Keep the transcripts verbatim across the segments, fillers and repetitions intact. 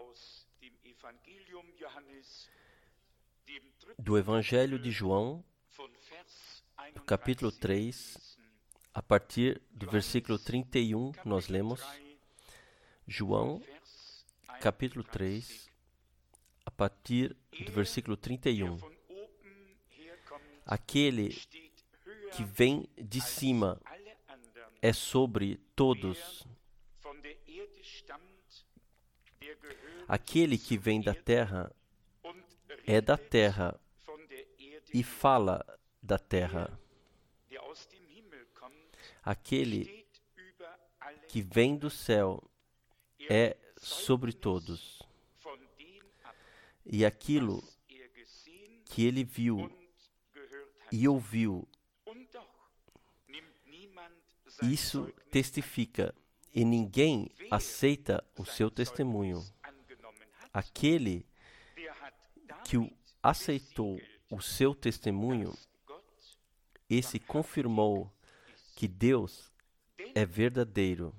do Evangelho de João, do capítulo três, a partir do versículo trinta e um, nós lemos. João, capítulo três, a partir do versículo trinta e um. Aquele que vem de cima é sobre todos. Aquele que vem da terra é da terra e fala da terra. Aquele que vem do céu é sobre todos. E aquilo que ele viu e ouviu, isso testifica, e ninguém aceita o seu testemunho. Aquele que o aceitou o seu testemunho, esse confirmou que Deus é verdadeiro.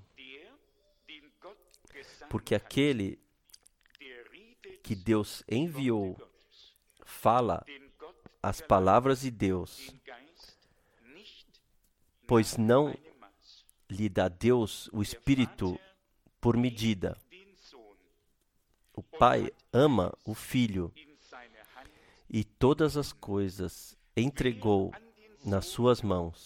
Porque aquele que Deus enviou fala as palavras de Deus, pois não lhe dá Deus o Espírito por medida. O Pai ama o Filho e todas as coisas entregou nas suas mãos.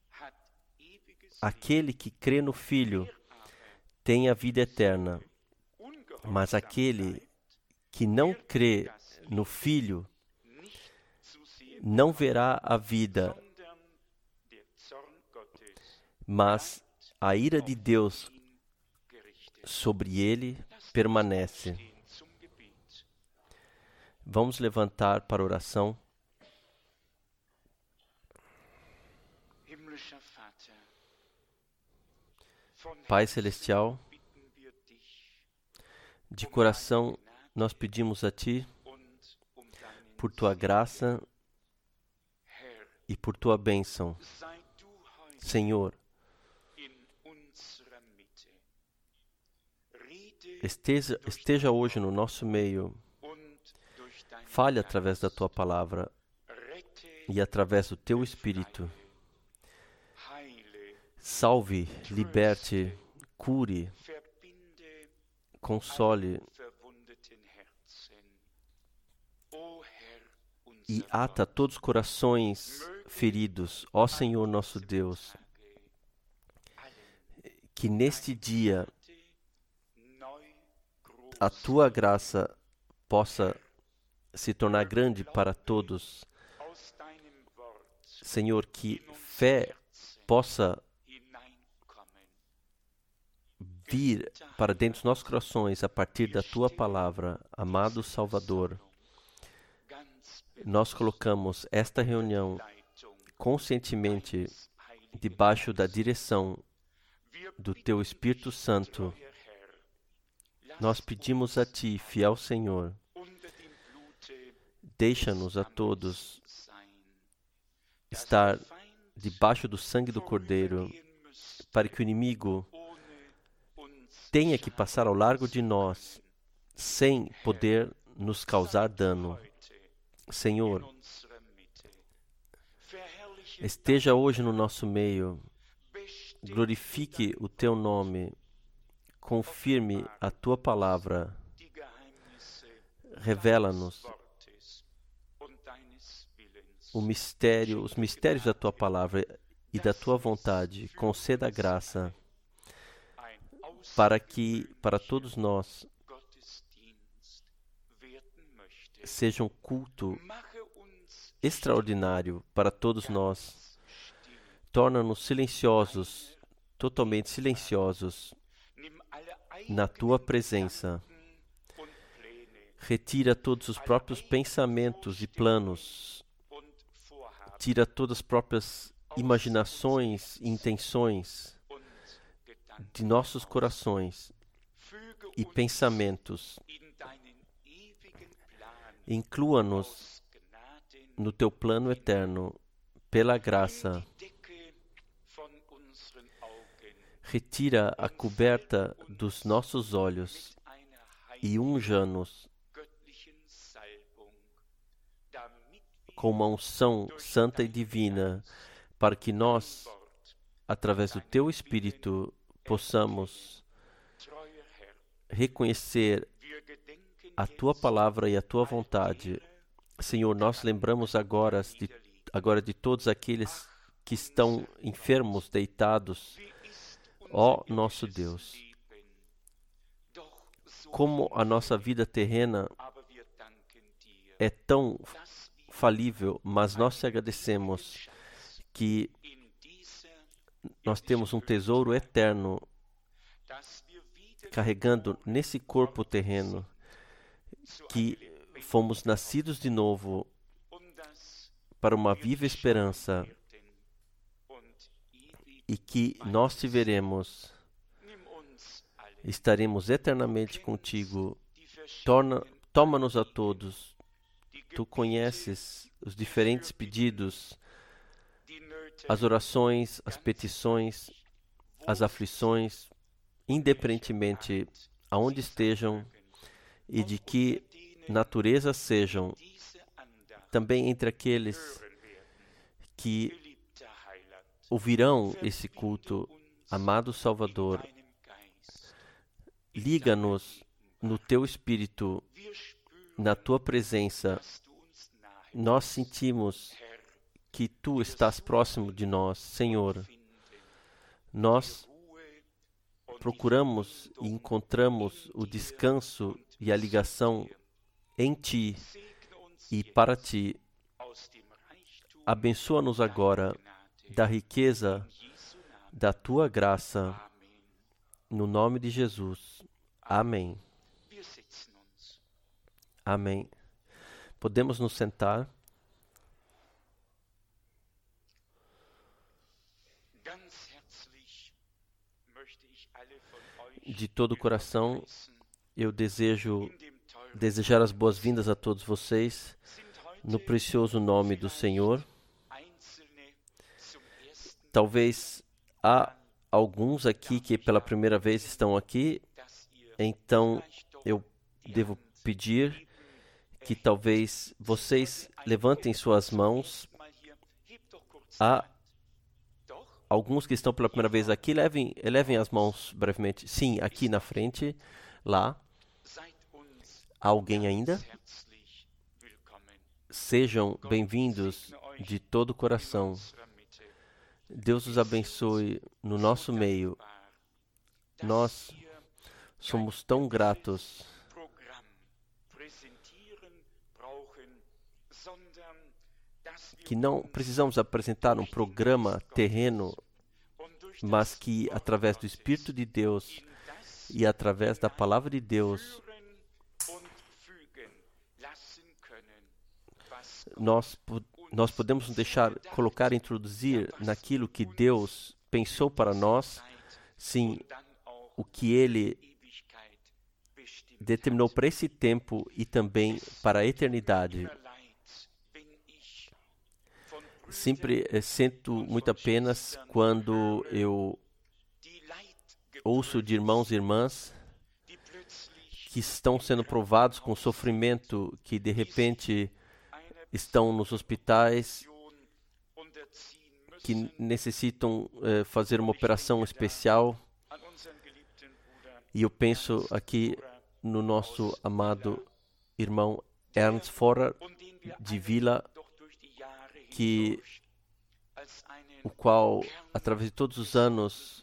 Aquele que crê no Filho tem a vida eterna, mas aquele que não crê no Filho não verá a vida, mas a ira de Deus sobre ele permanece. Vamos levantar para oração. Pai Celestial, de coração nós pedimos a Ti por Tua graça e por Tua bênção. Senhor, esteja, esteja hoje no nosso meio. Fale através da Tua palavra e através do Teu Espírito. Salve, liberte, cure, console e ata todos os corações feridos. Ó Senhor nosso Deus, que neste dia a Tua graça possa se tornar grande para todos. Senhor, que fé possa vir para dentro dos nossos corações a partir da Tua palavra. Amado Salvador, nós colocamos esta reunião conscientemente debaixo da direção do Teu Espírito Santo. Nós pedimos a Ti, fiel Senhor, deixa-nos a todos estar debaixo do sangue do Cordeiro, para que o inimigo tenha que passar ao largo de nós, sem poder nos causar dano. Senhor, esteja hoje no nosso meio, glorifique o Teu nome, confirme a Tua palavra, revela-nos o mistério, os mistérios da Tua palavra e da Tua vontade. Conceda a graça para que, para todos nós, seja um culto extraordinário para todos nós. Torna-nos silenciosos, totalmente silenciosos, na Tua presença. Retira todos os próprios pensamentos e planos. Tira todas as próprias imaginações e intenções de nossos corações e pensamentos. Inclua-nos no Teu plano eterno, pela graça. Retira a coberta dos nossos olhos e unja-nos com uma unção santa e divina, para que nós, através do Teu Espírito, possamos reconhecer a Tua palavra e a Tua vontade. Senhor, nós lembramos agora de, agora de todos aqueles que estão enfermos, deitados. Ó nosso Deus, como a nossa vida terrena é tão falível, mas nós te agradecemos que nós temos um tesouro eterno carregando nesse corpo terreno, que fomos nascidos de novo para uma viva esperança e que nós te veremos, estaremos eternamente contigo. Torna, toma-nos a todos. Tu conheces os diferentes pedidos, as orações, as petições, as aflições, independentemente aonde estejam e de que natureza sejam, também entre aqueles que ouvirão esse culto. Amado Salvador, liga-nos no Teu Espírito, na Tua presença. Nós sentimos que Tu estás próximo de nós, Senhor. Nós procuramos e encontramos o descanso e a ligação em Ti e para Ti. Abençoa-nos agora da riqueza da Tua graça, no nome de Jesus. Amém. Amém. Podemos nos sentar. De todo o coração, eu desejo desejar as boas-vindas a todos vocês, no precioso nome do Senhor. Talvez há alguns aqui que pela primeira vez estão aqui, então eu devo pedir que talvez vocês levantem suas mãos. Há alguns que estão pela primeira vez aqui, levem, levem as mãos brevemente. Sim, aqui na frente, lá. Há alguém ainda? Sejam bem-vindos de todo o coração. Deus os abençoe no nosso meio. Nós somos tão gratos. Que não precisamos apresentar um programa terreno, mas que através do Espírito de Deus e através da Palavra de Deus, nós, nós podemos nos deixar colocar, introduzir naquilo que Deus pensou para nós, sim, o que Ele determinou para esse tempo e também para a eternidade. Sempre eh, sinto muita pena quando eu ouço de irmãos e irmãs que estão sendo provados com sofrimento, que de repente estão nos hospitais, que necessitam eh, fazer uma operação especial. E eu penso aqui no nosso amado irmão Ernst Forer de Vila, que o qual, através de todos os anos,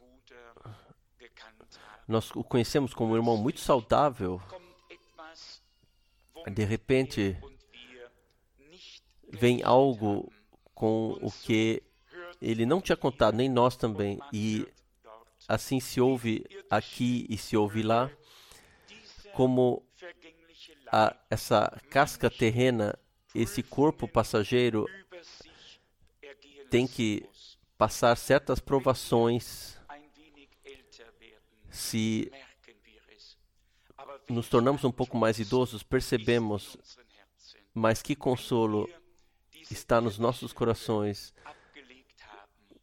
nós o conhecemos como um irmão muito saudável. De repente, vem algo com o que ele não tinha contado, nem nós também, e assim se ouve aqui e se ouve lá, como a, essa casca terrena, esse corpo passageiro, tem que passar certas provações. Se nos tornamos um pouco mais idosos, percebemos, mas que consolo está nos nossos corações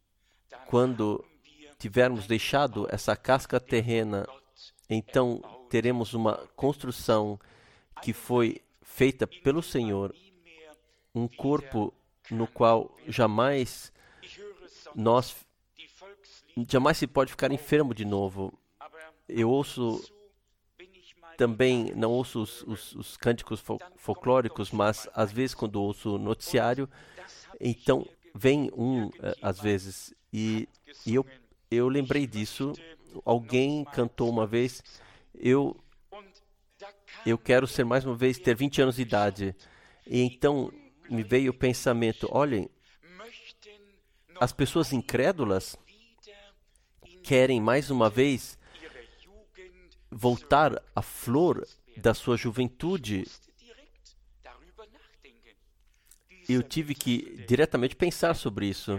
quando tivermos deixado essa casca terrena. Então teremos uma construção que foi feita pelo Senhor, um corpo no qual jamais nós jamais se pode ficar enfermo de novo. Eu ouço também, não ouço os, os, os cânticos fol folclóricos, mas às vezes quando ouço o noticiário, então vem um, às vezes, e, e eu, eu lembrei disso. Alguém cantou uma vez, eu, eu quero ser mais uma vez, ter vinte anos de idade. E então me veio o pensamento, olhem, as pessoas incrédulas querem mais uma vez voltar à flor da sua juventude. Eu tive que diretamente pensar sobre isso.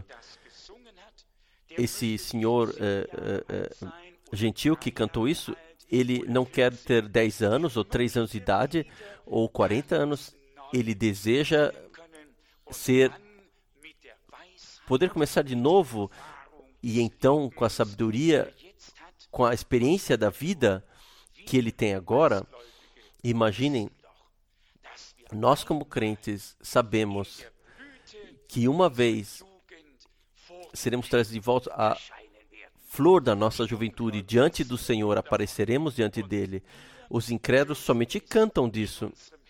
Esse senhor uh, uh, uh, gentil que cantou isso, ele não quer ter dez anos, ou três anos de idade, ou quarenta anos. Ele deseja ser, poder começar de novo, e então, com a sabedoria, com a experiência da vida que ele tem agora, imaginem, nós como crentes sabemos que uma vez seremos trazidos de volta à flor da nossa juventude, diante do Senhor, apareceremos diante dele. Os incrédulos somente cantam disso.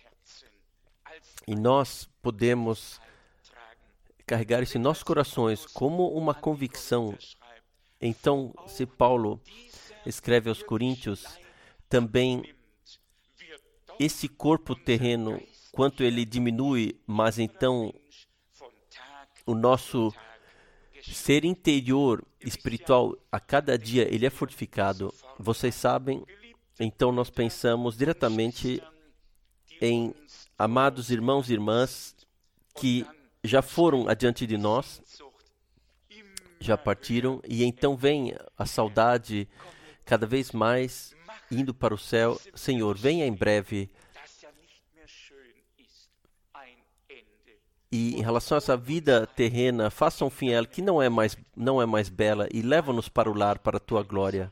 E nós podemos carregar isso em nossos corações como uma convicção. Então, se Paulo escreve aos Coríntios, também esse corpo terreno, quanto ele diminui, mas então o nosso ser interior espiritual, a cada dia, ele é fortificado. Vocês sabem, então nós pensamos diretamente em amados irmãos e irmãs que já foram adiante de nós, já partiram, e então vem a saudade cada vez mais indo para o céu. Senhor, venha em breve. E em relação a essa vida terrena, faça um fim a ela que não é mais, não é mais bela, e leva-nos para o lar, para a tua glória.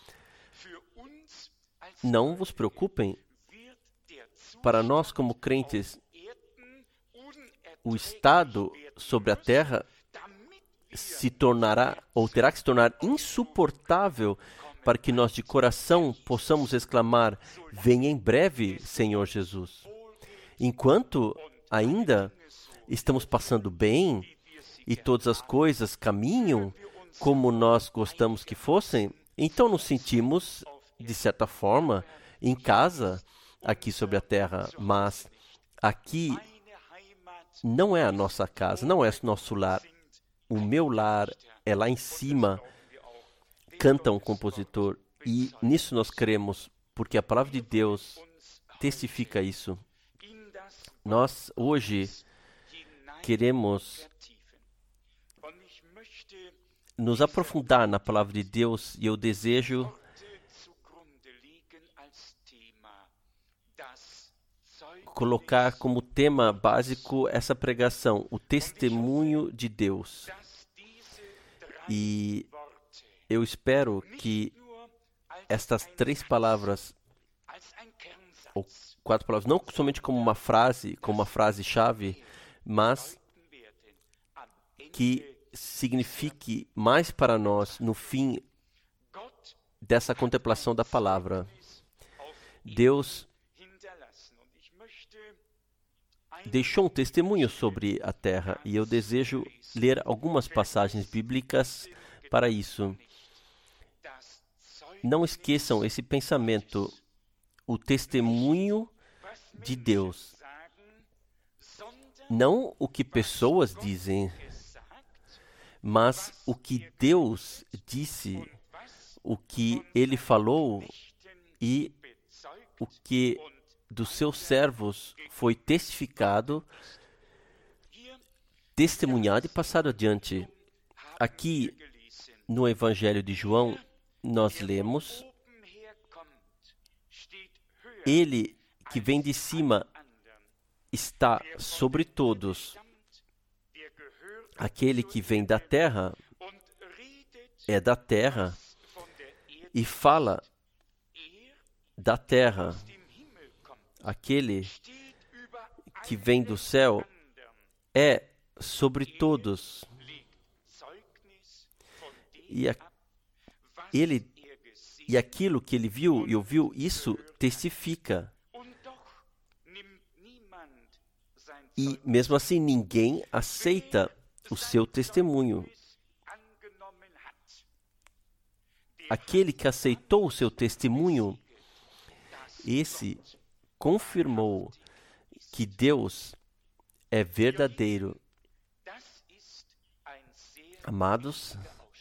Não vos preocupem, para nós como crentes, o estado sobre a terra se tornará, ou terá que se tornar insuportável, para que nós de coração possamos exclamar, venha em breve, Senhor Jesus. Enquanto ainda estamos passando bem e todas as coisas caminham como nós gostamos que fossem, então nos sentimos, de certa forma, em casa aqui sobre a terra, mas aqui não é a nossa casa, não é o nosso lar. O meu lar é lá em cima, canta um compositor, e nisso nós cremos, porque a palavra de Deus testifica isso. Nós, hoje, queremos nos aprofundar na palavra de Deus, e eu desejo colocar como tema básico essa pregação, o testemunho de Deus. E eu espero que estas três palavras, ou quatro palavras, não somente como uma frase, como uma frase-chave, mas que signifique mais para nós no fim dessa contemplação da palavra. Deus deixou um testemunho sobre a terra, e eu desejo ler algumas passagens bíblicas para isso. Não esqueçam esse pensamento, o testemunho de Deus. Não o que pessoas dizem, mas o que Deus disse, o que Ele falou e o que dos seus servos foi testificado, testemunhado e passado adiante. Aqui no Evangelho de João, nós lemos: Ele que vem de cima está sobre todos. Aquele que vem da terra é da terra e fala da terra, aquele que vem do céu, é sobre todos. E, a, ele, e aquilo que ele viu e ouviu, isso testifica. E mesmo assim, ninguém aceita o seu testemunho. Aquele que aceitou o seu testemunho, esse confirmou que Deus é verdadeiro. Amados,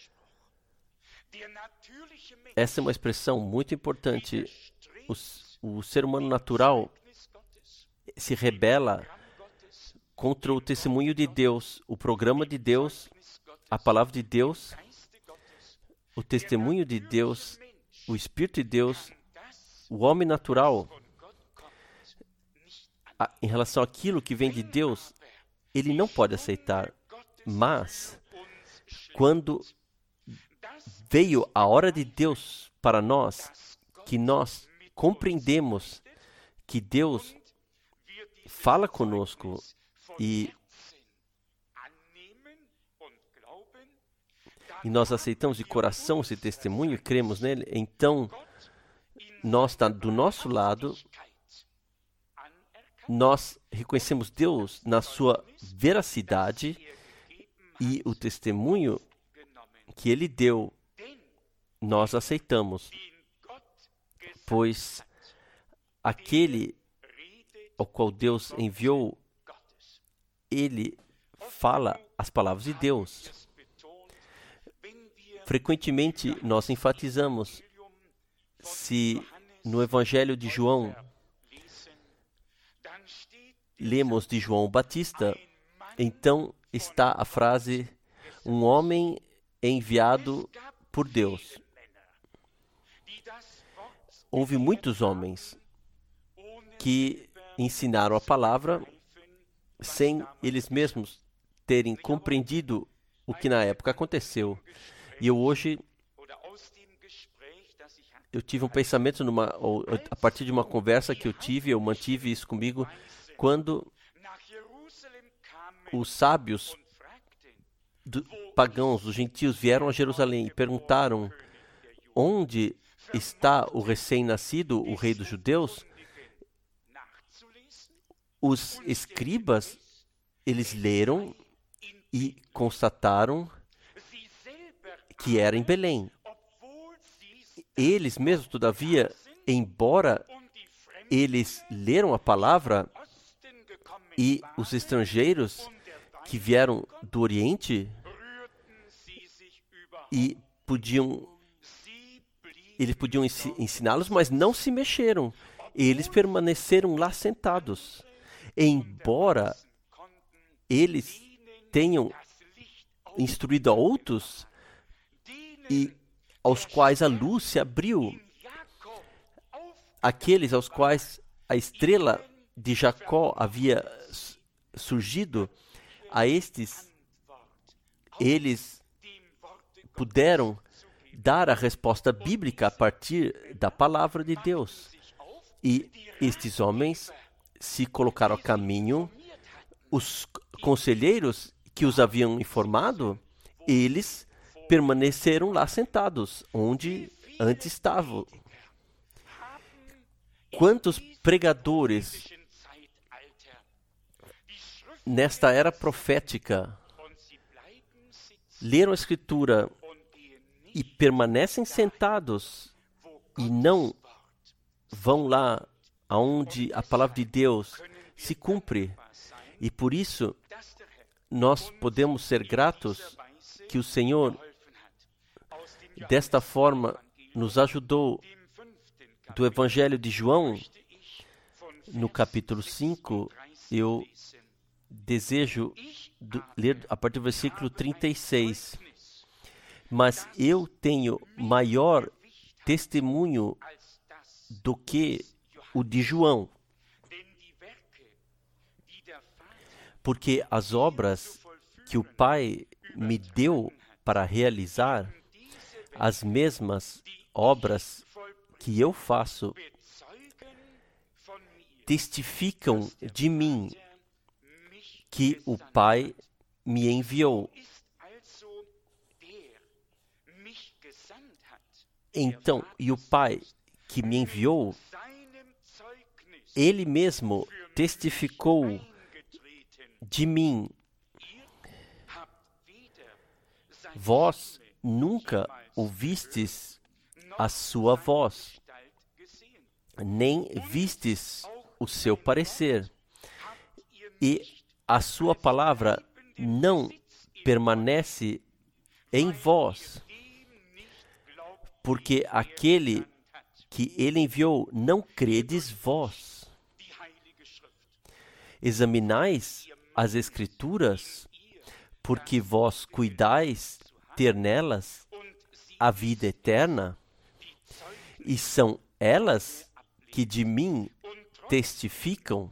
essa é uma expressão muito importante. O, o ser humano natural se rebela contra o testemunho de Deus, o programa de Deus, a palavra de Deus, o testemunho de Deus, o Espírito de Deus. O homem natural, a, em relação àquilo que vem de Deus, ele não pode aceitar. Mas, quando veio a hora de Deus para nós, que nós compreendemos que Deus fala conosco e, e nós aceitamos de coração esse testemunho e cremos nele, então nós, do nosso lado, nós reconhecemos Deus na sua veracidade e o testemunho que Ele deu, nós aceitamos, pois aquele ao qual Deus enviou, Ele fala as palavras de Deus. Frequentemente nós enfatizamos, se no Evangelho de João lemos de João Batista, então está a frase, um homem enviado por Deus. Houve muitos homens que ensinaram a palavra sem eles mesmos terem compreendido o que na época aconteceu. E eu hoje, eu tive um pensamento numa, ou, a partir de uma conversa que eu tive, eu mantive isso comigo, quando os sábios do, pagãos, os gentios, vieram a Jerusalém e perguntaram, onde está o recém-nascido, o rei dos judeus? Os escribas, eles leram e constataram que era em Belém. Eles mesmos, todavia, embora eles leram a palavra, e os estrangeiros que vieram do Oriente e podiam, eles podiam ensiná-los, mas não se mexeram. Eles permaneceram lá sentados. Embora eles tenham instruído a outros e aos quais a luz se abriu, aqueles aos quais a estrela de Jacó havia surgido, a estes, eles puderam dar a resposta bíblica a partir da palavra de Deus. E estes homens se colocaram a caminho, os conselheiros que os haviam informado, eles permaneceram lá sentados, onde antes estavam. Quantos pregadores nesta era profética leram a Escritura e permanecem sentados e não vão lá aonde a palavra de Deus se cumpre. E por isso nós podemos ser gratos que o Senhor desta forma nos ajudou. Do Evangelho de João, no capítulo cinco, eu desejo do, ler a partir do versículo trinta e seis. Mas eu tenho maior testemunho do que o de João, porque as obras que o Pai me deu para realizar, as mesmas obras que eu faço, testificam de mim que o Pai me enviou. Então, e o Pai que me enviou, Ele mesmo testificou de mim. Vós nunca ouvistes a sua voz, nem vistes o seu parecer, e a sua palavra não permanece em vós, porque aquele que ele enviou não credes vós. Examinais as Escrituras, porque vós cuidais ter nelas a vida eterna, e são elas que de mim testificam,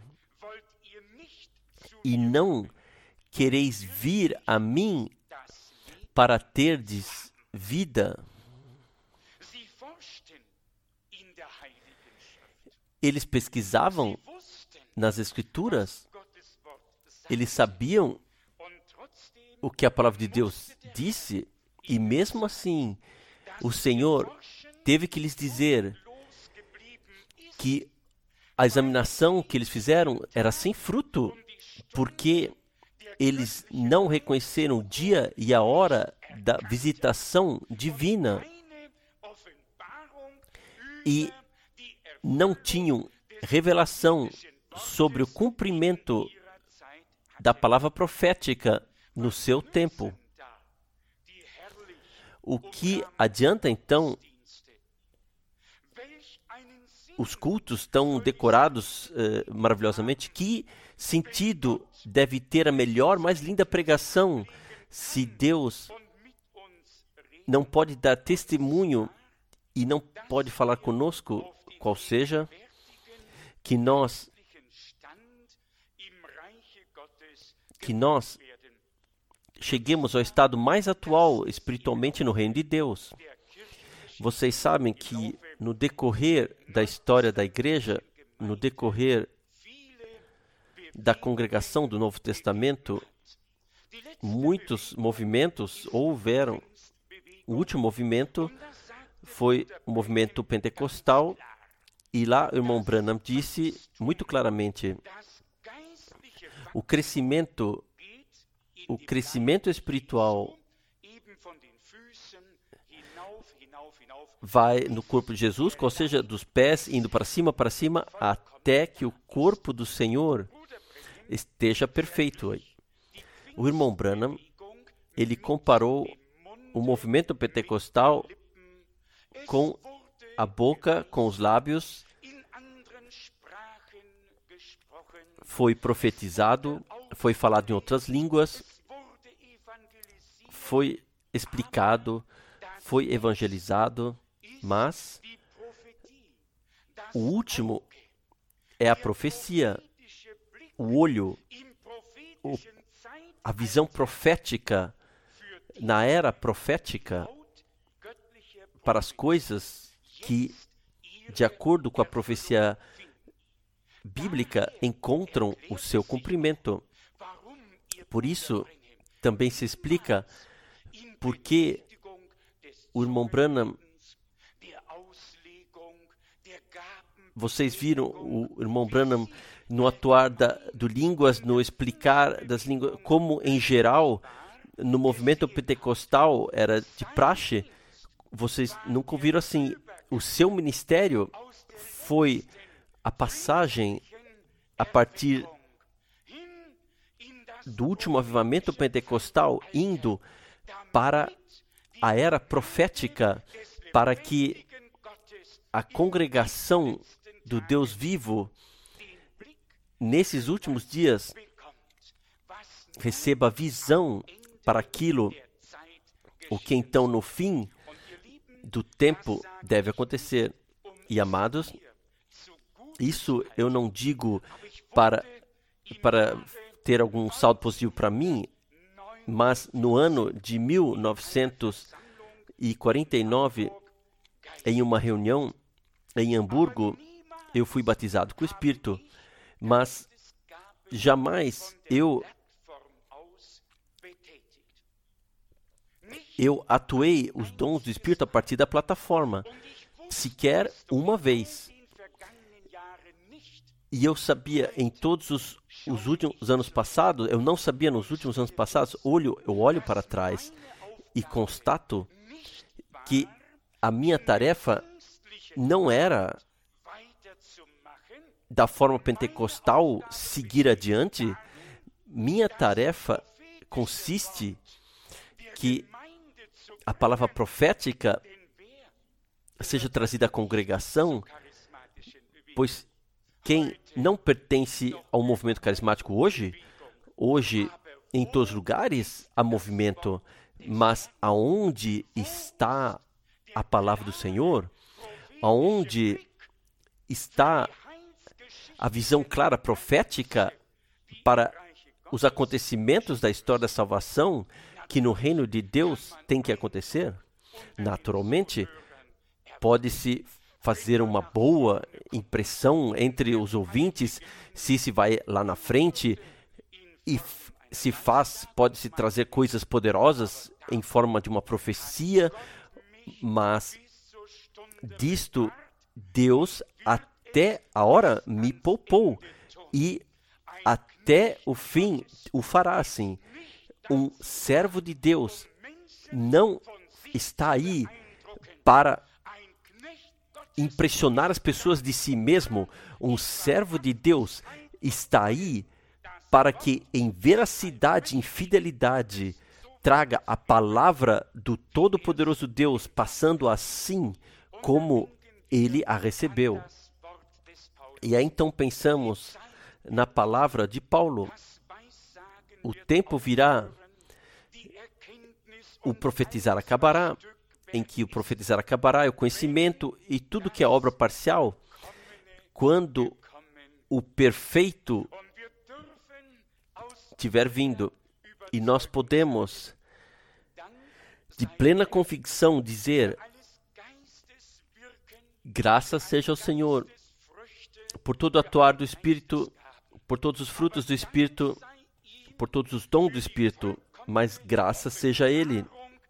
e não quereis vir a mim para terdes vida. Eles pesquisavam nas Escrituras, eles sabiam o que a palavra de Deus disse, e mesmo assim, o Senhor teve que lhes dizer que a examinação que eles fizeram era sem fruto, porque eles não reconheceram o dia e a hora da visitação divina e não tinham revelação sobre o cumprimento da palavra profética no seu tempo. O que adianta, então, os cultos estão decorados eh, maravilhosamente? Que sentido deve ter a melhor, mais linda pregação se Deus não pode dar testemunho e não pode falar conosco, qual seja, que nós que nós cheguemos ao estado mais atual espiritualmente no reino de Deus. Vocês sabem que no decorrer da história da igreja, no decorrer da congregação do Novo Testamento, muitos movimentos houveram. O último movimento foi o movimento pentecostal, e lá o irmão Branham disse muito claramente: o crescimento, o crescimento espiritual vai no corpo de Jesus, ou seja, dos pés indo para cima, para cima, até que o corpo do Senhor esteja perfeito. O irmão Branham, ele comparou o movimento pentecostal com a boca, com os lábios. Foi profetizado, foi falado em outras línguas, foi explicado, foi evangelizado, mas o último é a profecia, o olho, o, a visão profética, na era profética, para as coisas que, de acordo com a profecia bíblica, encontram o seu cumprimento. Por isso, também se explica por que o irmão Branham, vocês viram o irmão Branham no atuar da, do línguas, no explicar das línguas, como em geral, no movimento pentecostal era de praxe. Vocês nunca ouviram assim. O seu ministério foi a passagem a partir do último avivamento pentecostal, indo para a era profética, para que a congregação do Deus vivo, nesses últimos dias, receba visão para aquilo, o que então no fim do tempo deve acontecer. E amados, isso eu não digo para, para ter algum saldo positivo para mim, mas no ano de mil novecentos e quarenta e nove, em uma reunião em Hamburgo, eu fui batizado com o Espírito, mas jamais eu, eu atuei os dons do Espírito a partir da plataforma, sequer uma vez. E eu sabia em todos os, os últimos anos passados, eu não sabia nos últimos anos passados, olho, eu olho para trás e constato que a minha tarefa não era, da forma pentecostal, seguir adiante. Minha tarefa consiste que a palavra profética seja trazida à congregação, pois quem não pertence ao movimento carismático hoje, hoje em todos os lugares há movimento, mas aonde está a palavra do Senhor, aonde está a visão clara profética para os acontecimentos da história da salvação que no reino de Deus tem que acontecer, naturalmente, pode-se fazer uma boa impressão entre os ouvintes se se vai lá na frente e se faz, pode-se trazer coisas poderosas em forma de uma profecia, mas disto Deus até a hora me poupou e até o fim o fará assim. Um servo de Deus não está aí para impressionar as pessoas de si mesmo. Um servo de Deus está aí para que, em veracidade e em fidelidade, traga a palavra do Todo-Poderoso Deus, passando assim como ele a recebeu. E aí então pensamos na palavra de Paulo. O tempo virá, o profetizar acabará, em que o profetizar acabará, é o conhecimento e tudo que é obra parcial, quando o perfeito tiver vindo. E nós podemos, de plena convicção, dizer: graças seja ao Senhor por todo o atuar do Espírito, por todos os frutos do Espírito, por todos os dons do Espírito, mas graças seja a Ele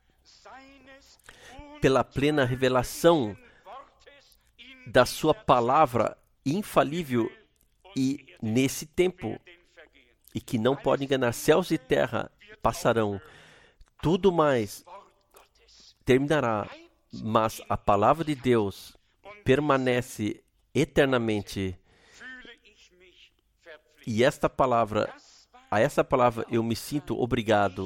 pela plena revelação da sua palavra infalível e nesse tempo, e que não pode enganar. Céus e terra passarão, tudo mais terminará, mas a palavra de Deus permanece eternamente. E esta palavra, a essa palavra eu me sinto obrigado.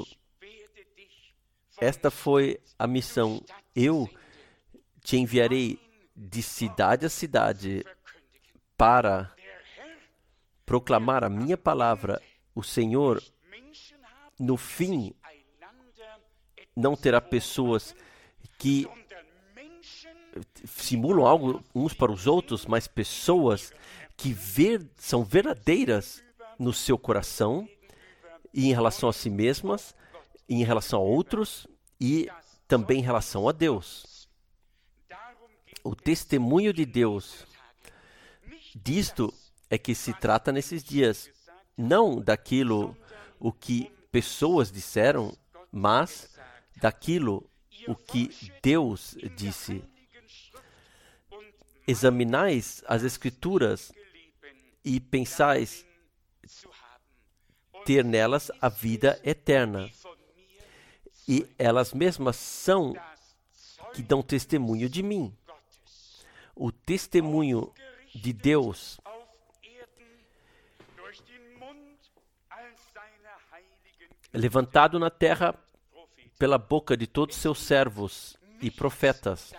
Esta foi a missão. Eu te enviarei de cidade a cidade para proclamar a minha palavra. O Senhor, no fim, não terá pessoas que simulam algo uns para os outros, mas pessoas que ver, são verdadeiras no seu coração e em relação a si mesmas, e em relação a outros e também em relação a Deus. O testemunho de Deus, disto é que se trata nesses dias, não daquilo o que pessoas disseram, mas daquilo o que Deus disse. Examinais as Escrituras e pensais ter nelas a vida eterna. E elas mesmas são que dão testemunho de mim. O testemunho de Deus levantado na terra pela boca de todos seus servos e profetas.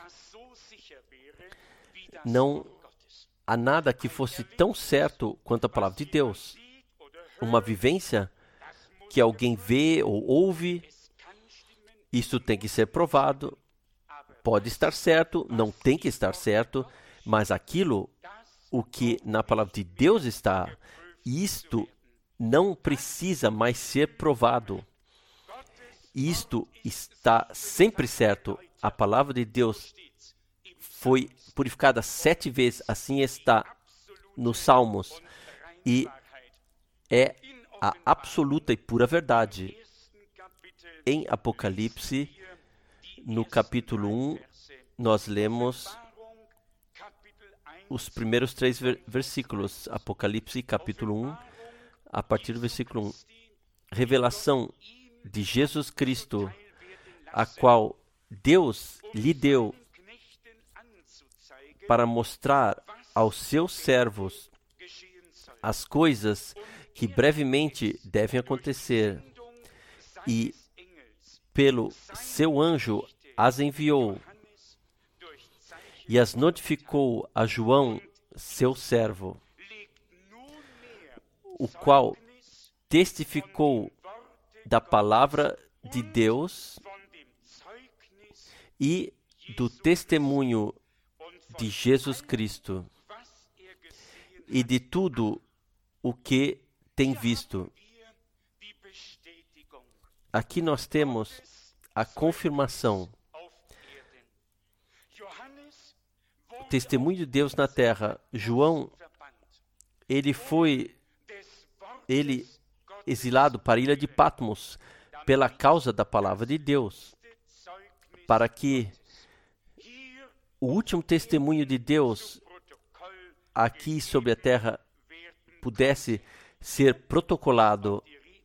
Não há nada que fosse tão certo quanto a palavra de Deus. Uma vivência que alguém vê ou ouve, isso tem que ser provado. Pode estar certo, não tem que estar certo, mas aquilo, o que na palavra de Deus está, isto não precisa mais ser provado. Isto está sempre certo. A palavra de Deus foi purificada sete vezes, assim está nos Salmos e é a absoluta e pura verdade. Em Apocalipse, no capítulo um, nós lemos os primeiros três ver- versículos. Apocalipse, capítulo um, a partir do versículo um. Revelação de Jesus Cristo, a qual Deus lhe deu para mostrar aos seus servos as coisas que brevemente devem acontecer, e pelo seu anjo as enviou e as notificou a João, seu servo, o qual testificou da palavra de Deus e do testemunho de Jesus Cristo e de tudo o que tem visto. Aqui nós temos a confirmação. O testemunho de Deus na terra. João, ele foi ele exilado para a ilha de Patmos pela causa da palavra de Deus, para que o último testemunho de Deus aqui sobre a terra pudesse ser protocolado.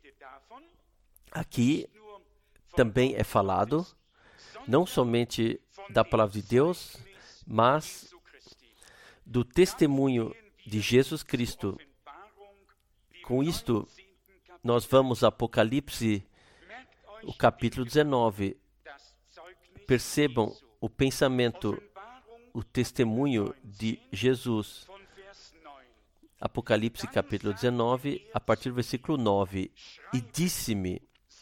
Aqui também é falado não somente da palavra de Deus, mas do testemunho de Jesus Cristo. Com isto, nós vamos a Apocalipse, o capítulo dezenove. Percebam o pensamento, o testemunho de Jesus. Apocalipse, capítulo dezenove, a partir do versículo nove. E disse-me: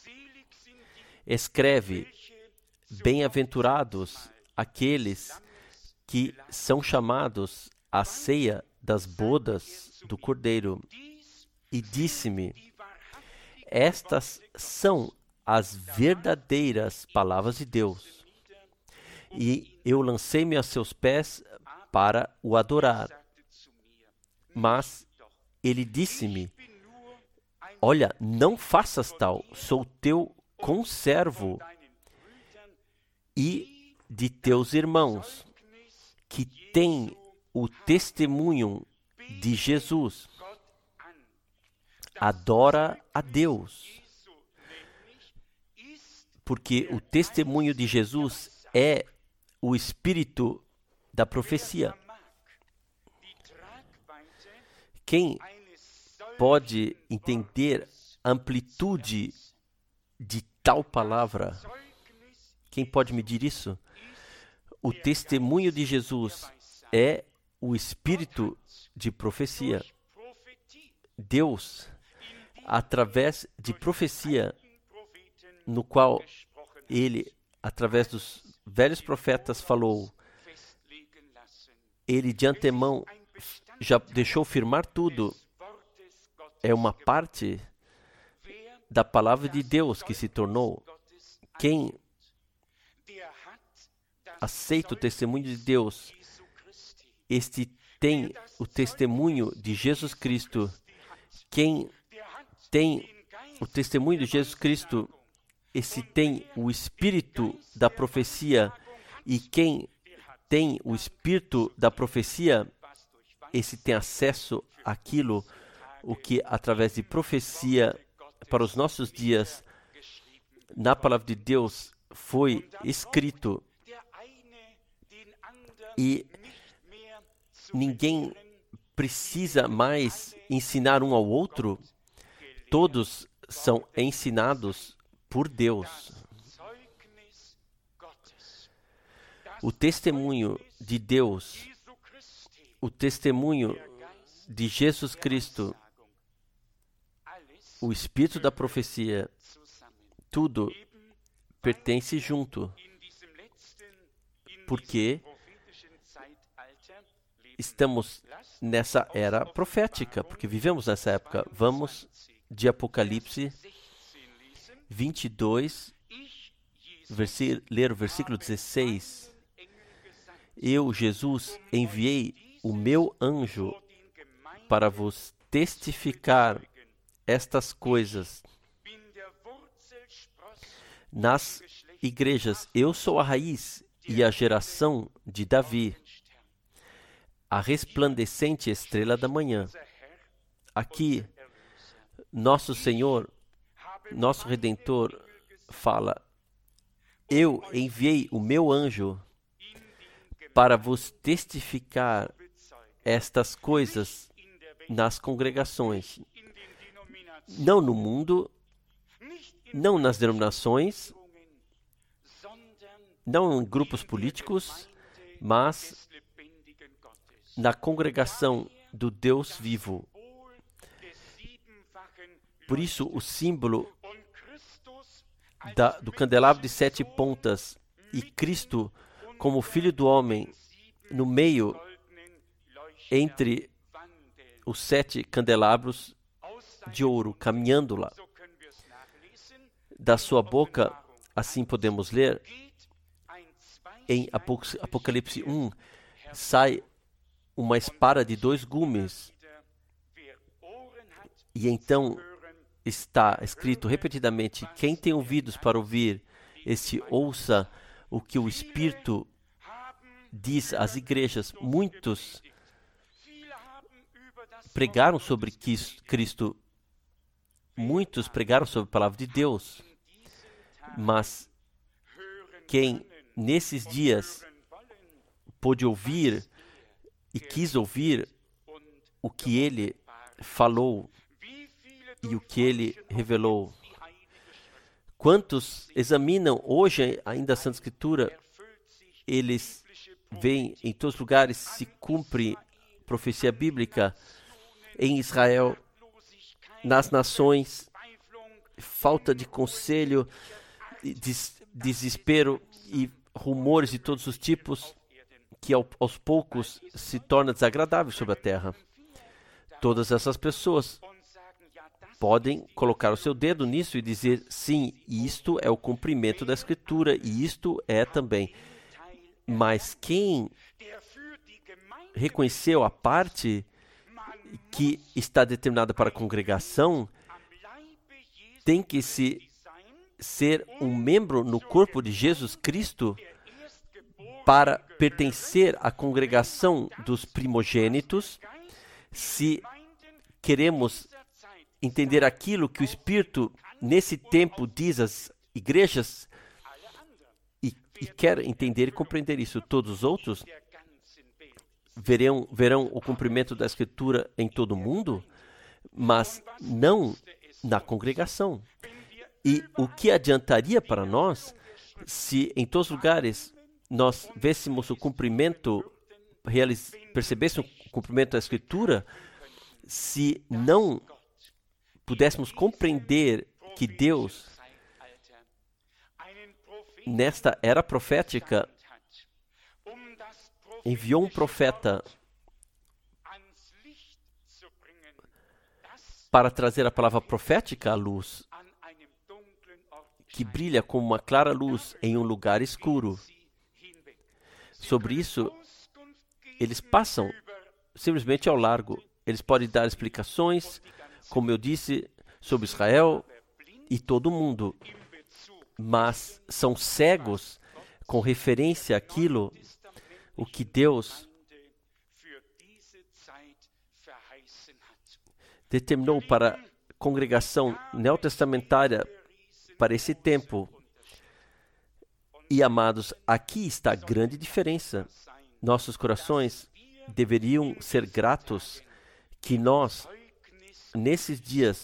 escreve, bem-aventurados aqueles que são chamados à ceia das bodas do Cordeiro. E disse-me: estas são as verdadeiras palavras de Deus. E eu lancei-me a seus pés para o adorar. Mas ele disse-me: olha, não faças tal, sou teu conservo e de teus irmãos, que têm o testemunho de Jesus. Adora a Deus, porque o testemunho de Jesus é o espírito da profecia. Quem pode entender a amplitude de tal palavra? Quem pode medir isso? O testemunho de Jesus é o espírito de profecia. Deus, através de profecia, no qual ele, através dos velhos profetas, falou, ele de antemão já deixou firmar tudo. É uma parte da palavra de Deus que se tornou. Quem aceita o testemunho de Deus, este tem o testemunho de Jesus Cristo. Quem tem o testemunho de Jesus Cristo, esse tem o espírito da profecia. E quem tem o espírito da profecia, esse tem acesso àquilo o que, através de profecia, para os nossos dias, na palavra de Deus, foi escrito. E ninguém precisa mais ensinar um ao outro. Todos são ensinados por Deus. O testemunho de Deus, o testemunho de Jesus Cristo, o espírito da profecia, tudo pertence junto. Porque estamos nessa era profética, porque vivemos nessa época. Vamos de Apocalipse vinte e dois, versi- ler o versículo dezesseis. Eu, Jesus, enviei o meu anjo para vos testificar estas coisas nas igrejas. Eu sou a raiz e a geração de Davi, a resplandecente estrela da manhã. Aqui, nosso Senhor, nosso Redentor, fala: eu enviei o meu anjo para vos testificar estas coisas nas congregações, não no mundo, não nas denominações, não em grupos políticos, mas na congregação do Deus vivo. Por isso, o símbolo da, do candelabro de sete pontas e Cristo como Filho do Homem no meio, entre os sete candelabros de ouro, caminhando lá. Da sua boca, assim podemos ler, em Apocalipse um, sai uma espada de dois gumes. E então está escrito repetidamente: quem tem ouvidos para ouvir, esse ouça o que o Espírito diz às igrejas. Muitos pregaram sobre Cristo, muitos pregaram sobre a palavra de Deus, mas quem nesses dias pôde ouvir e quis ouvir o que ele falou e o que ele revelou. Quantos examinam hoje ainda a Santa Escritura, eles veem em todos os lugares se cumpre profecia bíblica, em Israel, nas nações, falta de conselho, des- desespero e rumores de todos os tipos, que ao, aos poucos se torna desagradável sobre a terra. Todas essas pessoas podem colocar o seu dedo nisso e dizer: sim, isto é o cumprimento da Escritura e isto é também. Mas quem reconheceu a parte que está determinada para a congregação tem que se ser um membro no corpo de Jesus Cristo para pertencer à congregação dos primogênitos. Se queremos entender aquilo que o Espírito nesse tempo diz às igrejas e, e quer entender e compreender isso, todos os outros verão, verão o cumprimento da Escritura em todo o mundo, mas não na congregação. E o que adiantaria para nós se em todos os lugares nós vêssemos o cumprimento, realiz... percebêssemos o cumprimento da Escritura, se não pudéssemos compreender que Deus, nesta era profética, enviou um profeta para trazer a palavra profética à luz, que brilha como uma clara luz em um lugar escuro. Sobre isso, eles passam simplesmente ao largo. Eles podem dar explicações, como eu disse, sobre Israel e todo o mundo, mas são cegos com referência àquilo, o que Deus determinou para a congregação neotestamentária para esse tempo. E, amados, aqui está a grande diferença. Nossos corações deveriam ser gratos que nós, nesses dias,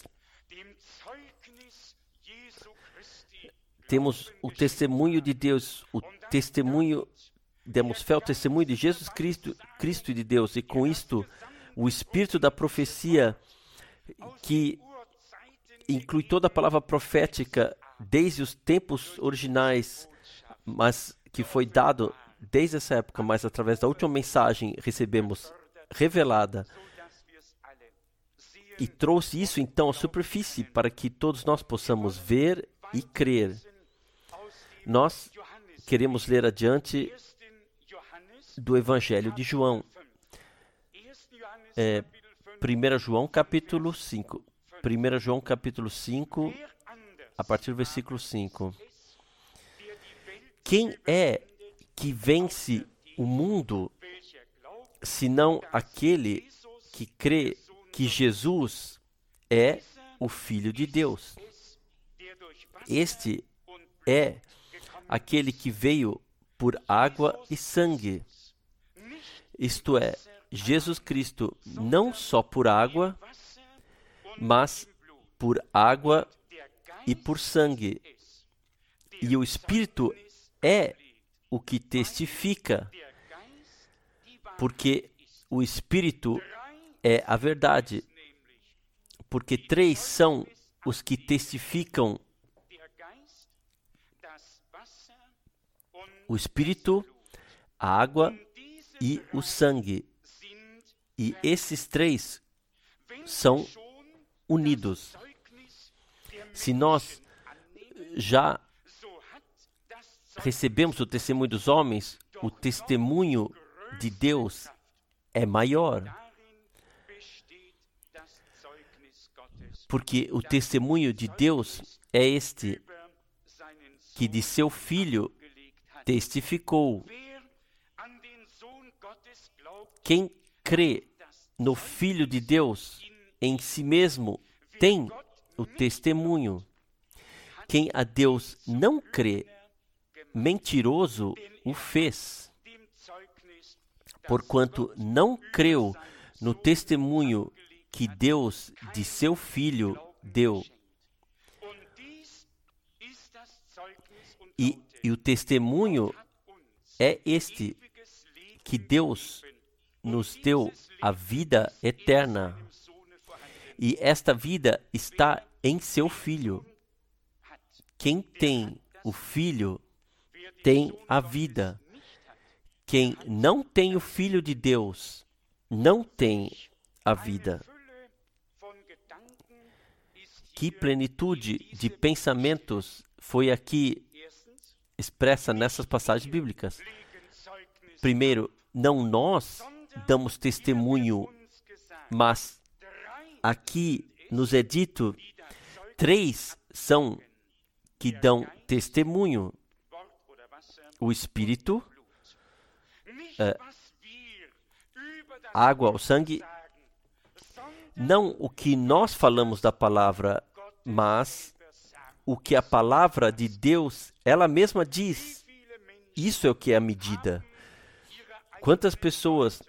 temos o testemunho de Deus, o testemunho, demos fé ao testemunho de Jesus Cristo, Cristo e de Deus, e com isto, o espírito da profecia, que inclui toda a palavra profética desde os tempos originais, mas que foi dado desde essa época, mas através da última mensagem recebemos revelada, e trouxe isso então à superfície para que todos nós possamos ver e crer. Nós queremos ler adiante do Evangelho de João. É, primeiro João capítulo cinco. primeiro João capítulo cinco, a partir do versículo cinco. Quem é que vence o mundo, senão aquele que crê que Jesus é o Filho de Deus? Este é aquele que veio por água e sangue, isto é, Jesus Cristo, não só por água, mas por água e por sangue. E o Espírito é o que testifica, porque o Espírito é a verdade. Porque três são os que testificam: o Espírito, a água e o sangue. E esses três são unidos. Se nós já recebemos o testemunho dos homens, o testemunho de Deus é maior. Porque o testemunho de Deus é este, que de seu Filho testificou. Quem crê no Filho de Deus em si mesmo tem o testemunho. Quem a Deus não crê, mentiroso o fez, porquanto não creu no testemunho que Deus de seu Filho deu. E, e o testemunho é este, que Deus nos deu a vida eterna. E esta vida está em seu Filho. Quem tem o Filho tem a vida. Quem não tem o Filho de Deus não tem a vida. Que plenitude de pensamentos foi aqui expressa nessas passagens bíblicas. Primeiro, não nós damos testemunho, mas aqui nos é dito, três são que dão testemunho: o Espírito, é, água, o sangue. Não o que nós falamos da palavra, mas o que a palavra de Deus, ela mesma diz. Isso é o que é a medida. Quantas pessoas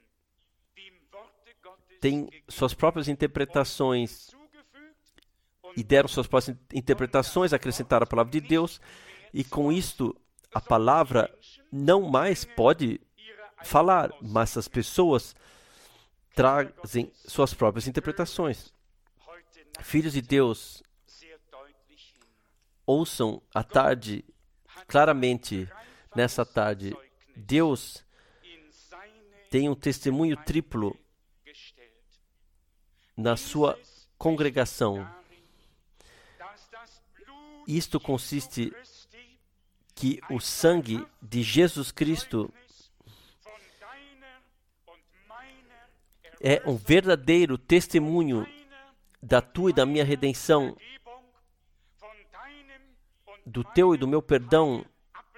têm suas próprias interpretações e deram suas próprias interpretações, acrescentaram a palavra de Deus, e com isto a palavra não mais pode falar, mas as pessoas trazem suas próprias interpretações. Filhos de Deus, ouçam à tarde, claramente, nessa tarde, Deus tem um testemunho triplo na sua congregação. Isto consiste que o sangue de Jesus Cristo é um verdadeiro testemunho da tua e da minha redenção, do teu e do meu perdão,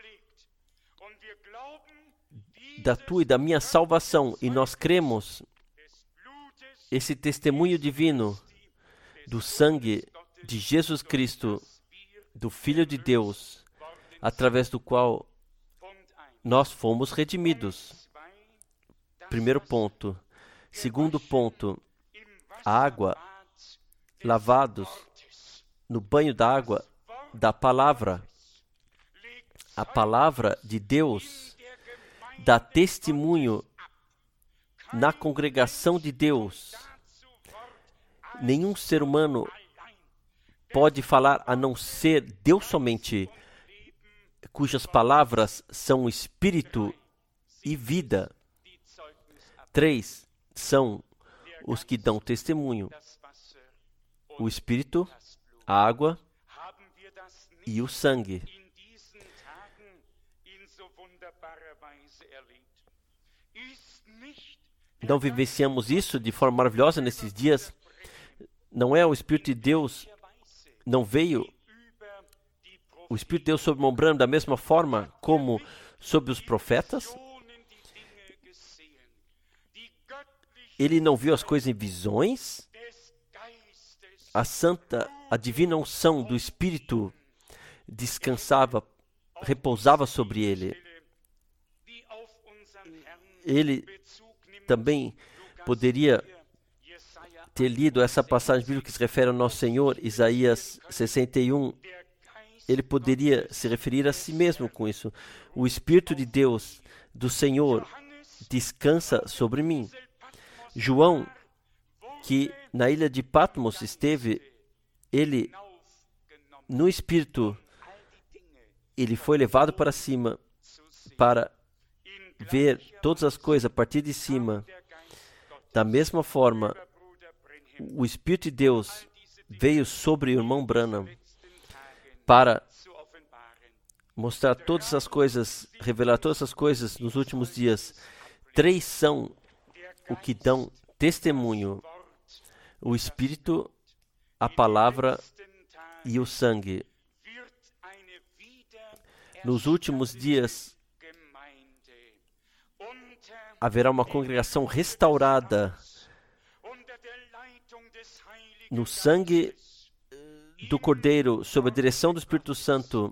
da tua e da minha salvação. E nós cremos esse testemunho divino do sangue de Jesus Cristo, do Filho de Deus, através do qual nós fomos redimidos. Primeiro ponto. Segundo ponto, a água, lavados no banho da água da palavra. A palavra de Deus dá testemunho na congregação de Deus. Nenhum ser humano pode falar a não ser Deus somente, cujas palavras são espírito e vida. Três são os que dão testemunho: o Espírito, a água e o sangue. não vivenciamos isso de forma maravilhosa nesses dias? Não é o Espírito de Deus, não veio o Espírito de Deus sobre Mombrano da mesma forma como sobre os profetas? Ele não viu as coisas em visões? A santa, a divina unção do Espírito descansava, repousava sobre ele. Ele também poderia ter lido essa passagem bíblica que se refere ao nosso Senhor, Isaías sessenta e um. Ele poderia se referir a si mesmo com isso. O Espírito de Deus, do Senhor, descansa sobre mim. João, que na ilha de Patmos esteve, ele, no Espírito, ele foi levado para cima para ver todas as coisas a partir de cima. Da mesma forma, o Espírito de Deus veio sobre o irmão Branham para mostrar todas as coisas, revelar todas as coisas nos últimos dias. Três são o que dão testemunho: o Espírito, a Palavra e o sangue. Nos últimos dias, haverá uma congregação restaurada no sangue do Cordeiro, sob a direção do Espírito Santo,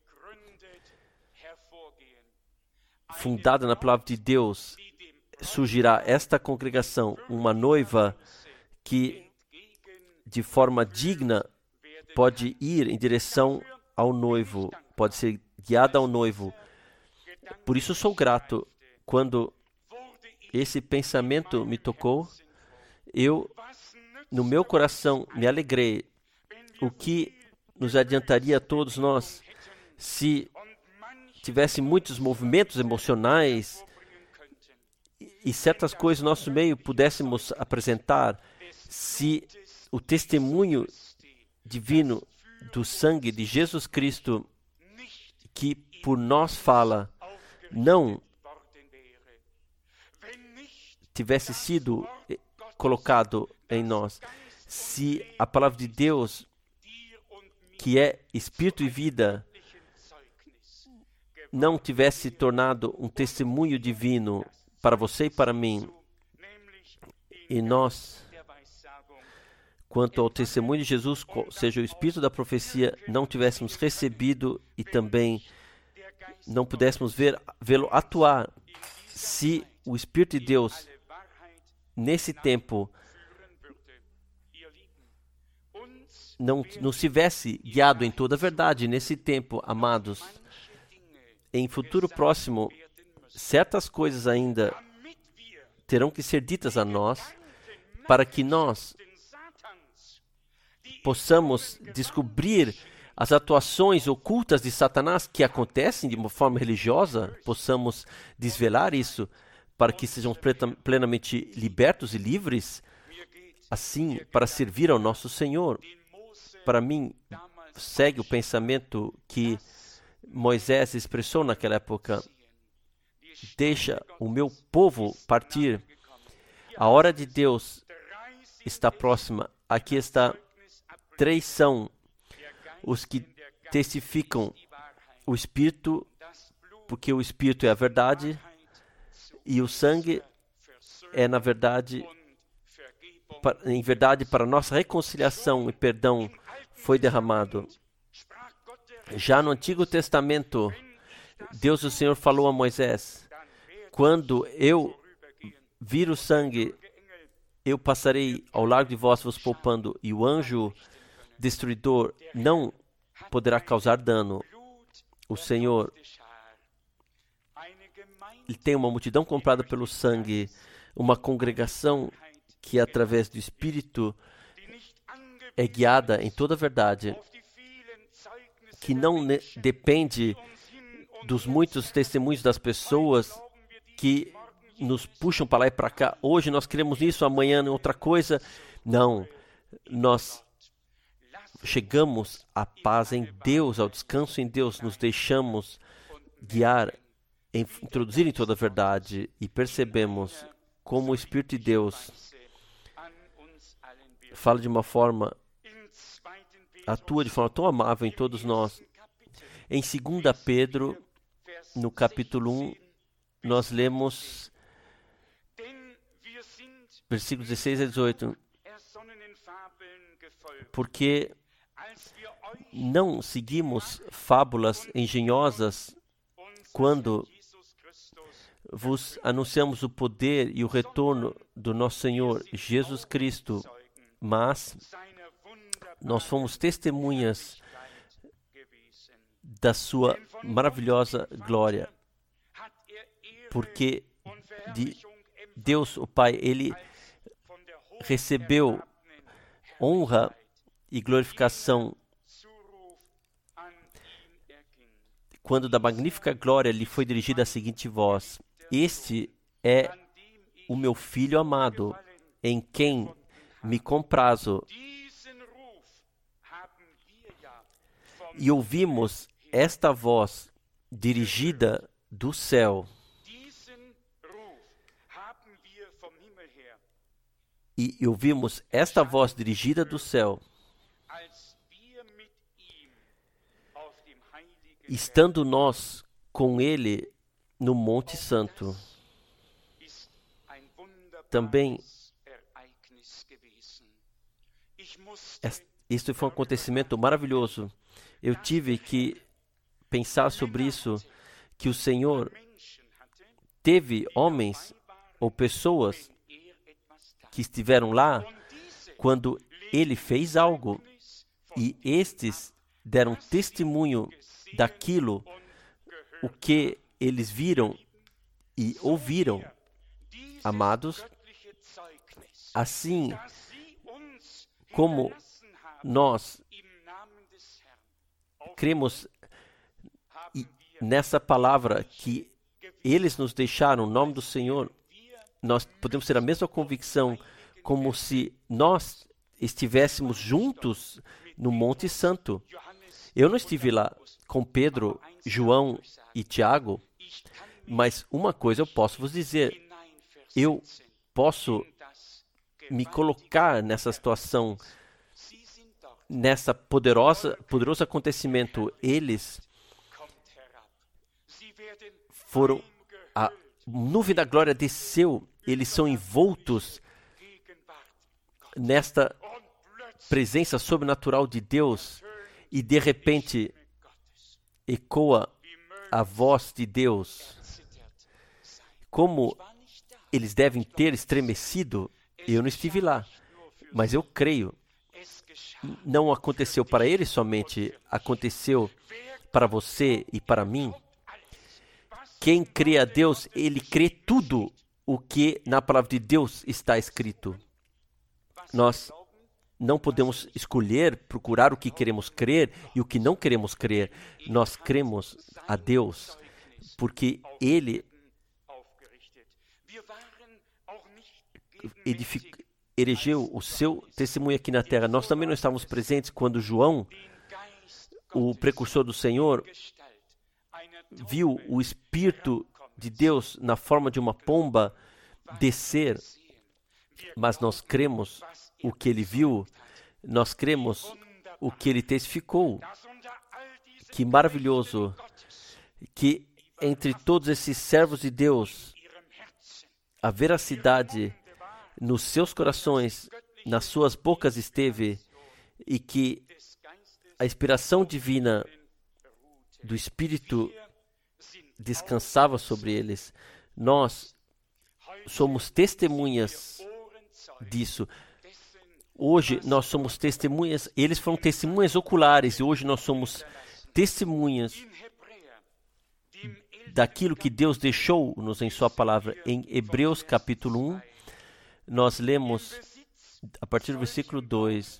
fundada na Palavra de Deus. Surgirá esta congregação, uma noiva que, de forma digna, pode ir em direção ao noivo, pode ser guiada ao noivo. Por isso sou grato. Quando esse pensamento me tocou, eu, no meu coração, me alegrei. O que nos adiantaria a todos nós se tivesse muitos movimentos emocionais e certas coisas no nosso meio pudéssemos apresentar, se o testemunho divino do sangue de Jesus Cristo, que por nós fala, não tivesse sido colocado em nós, se a palavra de Deus, que é Espírito e vida, não tivesse tornado um testemunho divino para você e para mim, e nós, quanto ao testemunho de Jesus, seja o Espírito da profecia, não tivéssemos recebido e também não pudéssemos ver, vê-lo atuar, se o Espírito de Deus, nesse tempo, não nos tivesse guiado em toda a verdade, nesse tempo, amados, em futuro próximo, certas coisas ainda terão que ser ditas a nós para que nós possamos descobrir as atuações ocultas de Satanás que acontecem de uma forma religiosa, possamos desvelar isso para que sejamos plenamente libertos e livres, assim, para servir ao nosso Senhor. Para mim, segue o pensamento que Moisés expressou naquela época: deixa o meu povo partir. A hora de Deus está próxima. Aqui está, três são os que testificam o Espírito, porque o Espírito é a verdade, e o sangue é, na verdade, em verdade, para nossa reconciliação e perdão foi derramado. Já no Antigo Testamento, Deus, o Senhor, falou a Moisés: quando eu vir o sangue, eu passarei ao largo de vós, vos poupando, e o anjo destruidor não poderá causar dano. O Senhor, Ele tem uma multidão comprada pelo sangue, uma congregação que, através do Espírito, é guiada em toda a verdade, que não ne- depende dos muitos testemunhos das pessoas que nos puxam para lá e para cá. Hoje nós queremos isso, amanhã outra coisa. Não, nós chegamos à paz em Deus, ao descanso em Deus, nos deixamos guiar, em, introduzir em toda a verdade e percebemos como o Espírito de Deus fala de uma forma, atua de forma tão amável em todos nós. Em segunda Pedro, no capítulo um, nós lemos versículos dezesseis a dezoito. Porque não seguimos fábulas engenhosas quando vos anunciamos o poder e o retorno do nosso Senhor Jesus Cristo, mas nós fomos testemunhas da sua maravilhosa glória, porque de Deus, o Pai, Ele recebeu honra e glorificação quando da magnífica glória lhe foi dirigida a seguinte voz: Este é o meu Filho amado, em quem me comprazo. E ouvimos esta voz dirigida do céu. E, e ouvimos esta voz dirigida do céu, estando nós com Ele no Monte Santo. Também, isto foi um acontecimento maravilhoso. Eu tive que pensar sobre isso, que o Senhor teve homens ou pessoas que estiveram lá quando Ele fez algo, e estes deram testemunho daquilo o que eles viram e ouviram. Amados, assim como nós cremos nessa palavra que eles nos deixaram no nome do Senhor, nós podemos ter a mesma convicção como se nós estivéssemos juntos no Monte Santo. Eu não estive lá com Pedro, João e Tiago, mas uma coisa eu posso vos dizer: eu posso me colocar nessa situação, nessa poderosa, poderoso acontecimento. Eles foram, a nuvem da glória desceu, eles são envoltos nesta presença sobrenatural de Deus, e de repente ecoa a voz de Deus. Como eles devem ter estremecido, eu não estive lá, mas eu creio. Não aconteceu para eles somente, aconteceu para você e para mim. Quem crê a Deus, ele crê tudo o que na palavra de Deus está escrito. Nós não podemos escolher, procurar o que queremos crer e o que não queremos crer. Nós cremos a Deus porque Ele edific... erigeu o seu testemunho aqui na terra. Nós também não estávamos presentes quando João, o precursor do Senhor, viu o Espírito de Deus na forma de uma pomba descer, mas nós cremos o que ele viu, nós cremos o que ele testificou. Que maravilhoso que entre todos esses servos de Deus, a veracidade nos seus corações, nas suas bocas esteve, e que a inspiração divina do Espírito descansava sobre eles. Nós somos testemunhas disso. Hoje nós somos testemunhas, eles foram testemunhas oculares, e hoje nós somos testemunhas daquilo que Deus deixou-nos em sua palavra. Em Hebreus capítulo um, nós lemos a partir do versículo dois: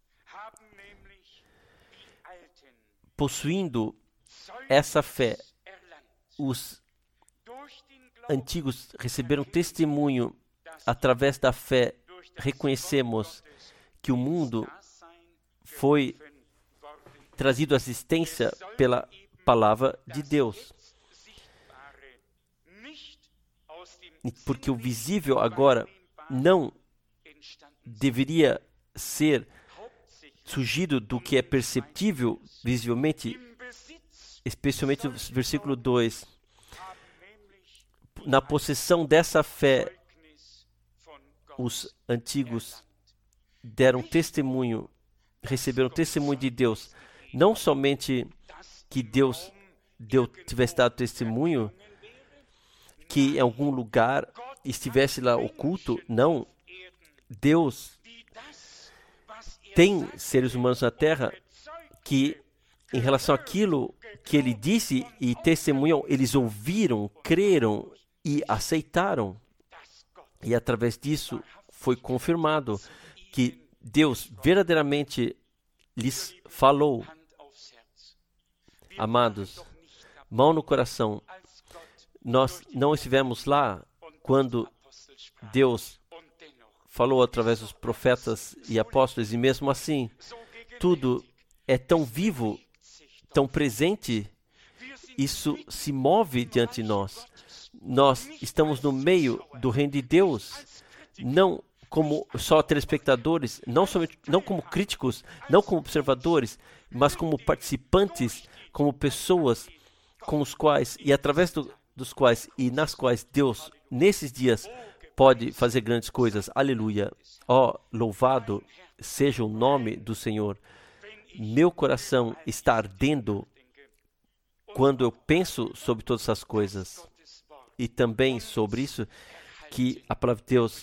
possuindo essa fé, os antigos receberam testemunho. Através da fé, reconhecemos que o mundo foi trazido à existência pela palavra de Deus. porque o visível agora não deveria ser surgido do que é perceptível visivelmente, especialmente no versículo dois. Na possessão dessa fé, os antigos deram testemunho, receberam testemunho de Deus. Não somente que Deus deu, tivesse dado testemunho, que em algum lugar estivesse lá oculto. Não. Deus tem seres humanos na Terra que, em relação àquilo que Ele disse e testemunham, eles ouviram, creram e aceitaram. E através disso foi confirmado que Deus verdadeiramente lhes falou. Amados, mão no coração, nós não estivemos lá quando Deus falou através dos profetas e apóstolos, e mesmo assim, tudo é tão vivo, tão presente, isso se move diante de nós. Nós estamos no meio do reino de Deus, não como só telespectadores, não, somente, não como críticos, não como observadores, mas como participantes, como pessoas com os quais, e através do, dos quais e nas quais Deus, nesses dias, pode fazer grandes coisas. Aleluia. Ó, oh, louvado seja o nome do Senhor. Meu coração está ardendo quando eu penso sobre todas essas coisas. E também sobre isso, que a palavra de Deus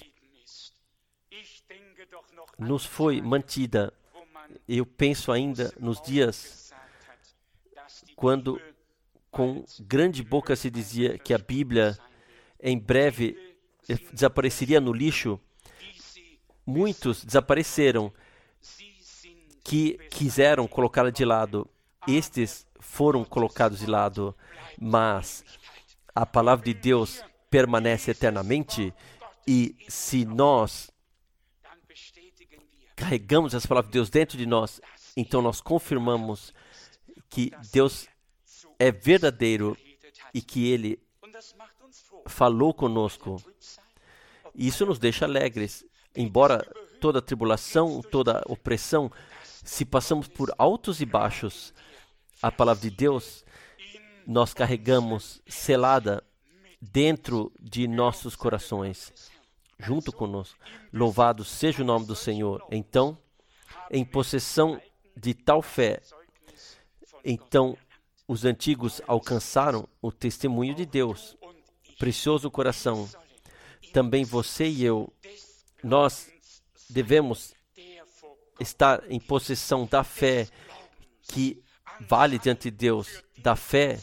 nos foi mantida. Eu penso ainda nos dias quando com grande boca se dizia que a Bíblia em breve desapareceria no lixo. Muitos desapareceram que quiseram colocá-la de lado. Estes foram colocados de lado, mas a palavra de Deus permanece eternamente, e se nós carregamos essa palavra de Deus dentro de nós, então nós confirmamos que Deus é verdadeiro e que Ele falou conosco. Isso nos deixa alegres. Embora toda tribulação, toda opressão, se passamos por altos e baixos, a palavra de Deus nós carregamos selada dentro de nossos corações, junto conosco. Louvado seja o nome do Senhor. Então, em possessão de tal fé, então os antigos alcançaram o testemunho de Deus. Precioso coração. Também você e eu, nós devemos estar em possessão da fé que vale diante de Deus, da fé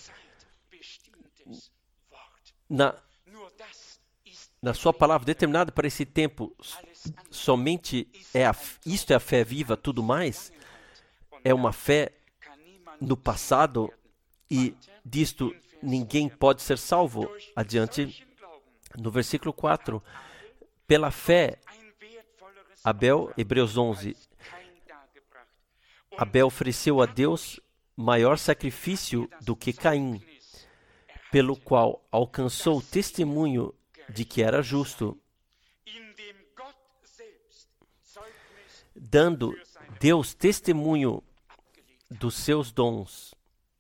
na, na sua palavra determinada para esse tempo. Somente é a, isto é a fé viva, tudo mais é uma fé no passado, e disto ninguém pode ser salvo. Adiante, no versículo quatro, pela fé, Abel, Hebreus onze, Abel ofereceu a Deus maior sacrifício do que Caim, pelo qual alcançou o testemunho de que era justo, dando Deus testemunho dos seus dons.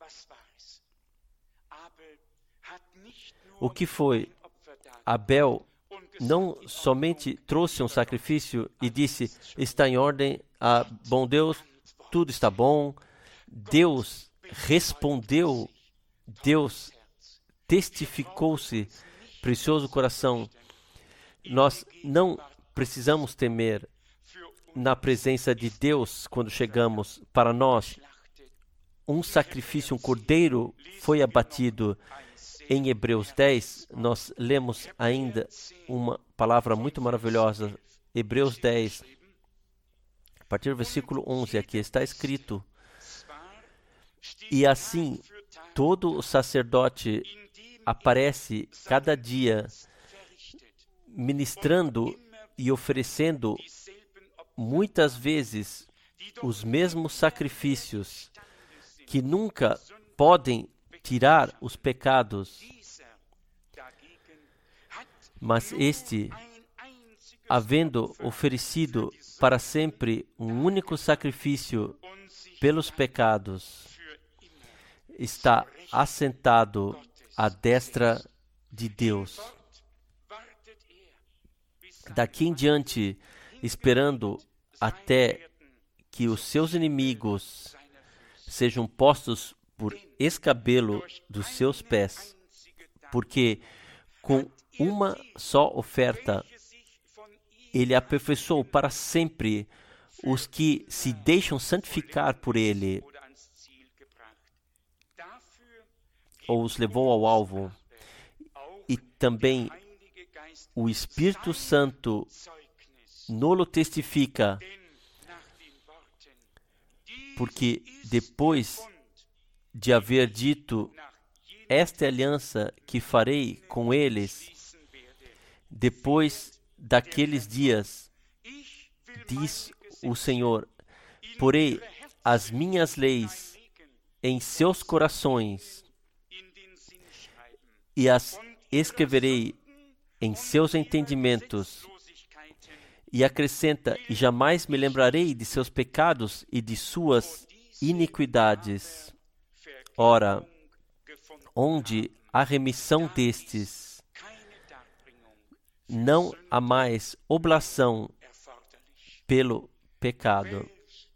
O que foi? Abel não somente trouxe um sacrifício e disse, está em ordem, ah, bom Deus, tudo está bom. Deus respondeu, Deus testificou-se, precioso coração. Nós não precisamos temer na presença de Deus quando chegamos. Para nós, um sacrifício, um cordeiro foi abatido. Em Hebreus dez, nós lemos ainda uma palavra muito maravilhosa. Hebreus dez, a partir do versículo onze, aqui está escrito: e assim, todo o sacerdote aparece cada dia, ministrando e oferecendo muitas vezes os mesmos sacrifícios, que nunca podem tirar os pecados. Mas este, havendo oferecido para sempre um único sacrifício pelos pecados, está assentado à destra de Deus. Daqui em diante, esperando até que os seus inimigos sejam postos por escabelo dos seus pés, porque com uma só oferta ele aperfeiçoou para sempre os que se deixam santificar por ele, ou os levou ao alvo. E também o Espírito Santo nolo testifica, porque depois de haver dito, esta é a aliança que farei com eles, depois daqueles dias, diz o Senhor, porei as minhas leis em seus corações e as escreverei em seus entendimentos. E acrescenta, e jamais me lembrarei de seus pecados e de suas iniquidades. Ora, onde há remissão destes, não há mais oblação pelo pecado.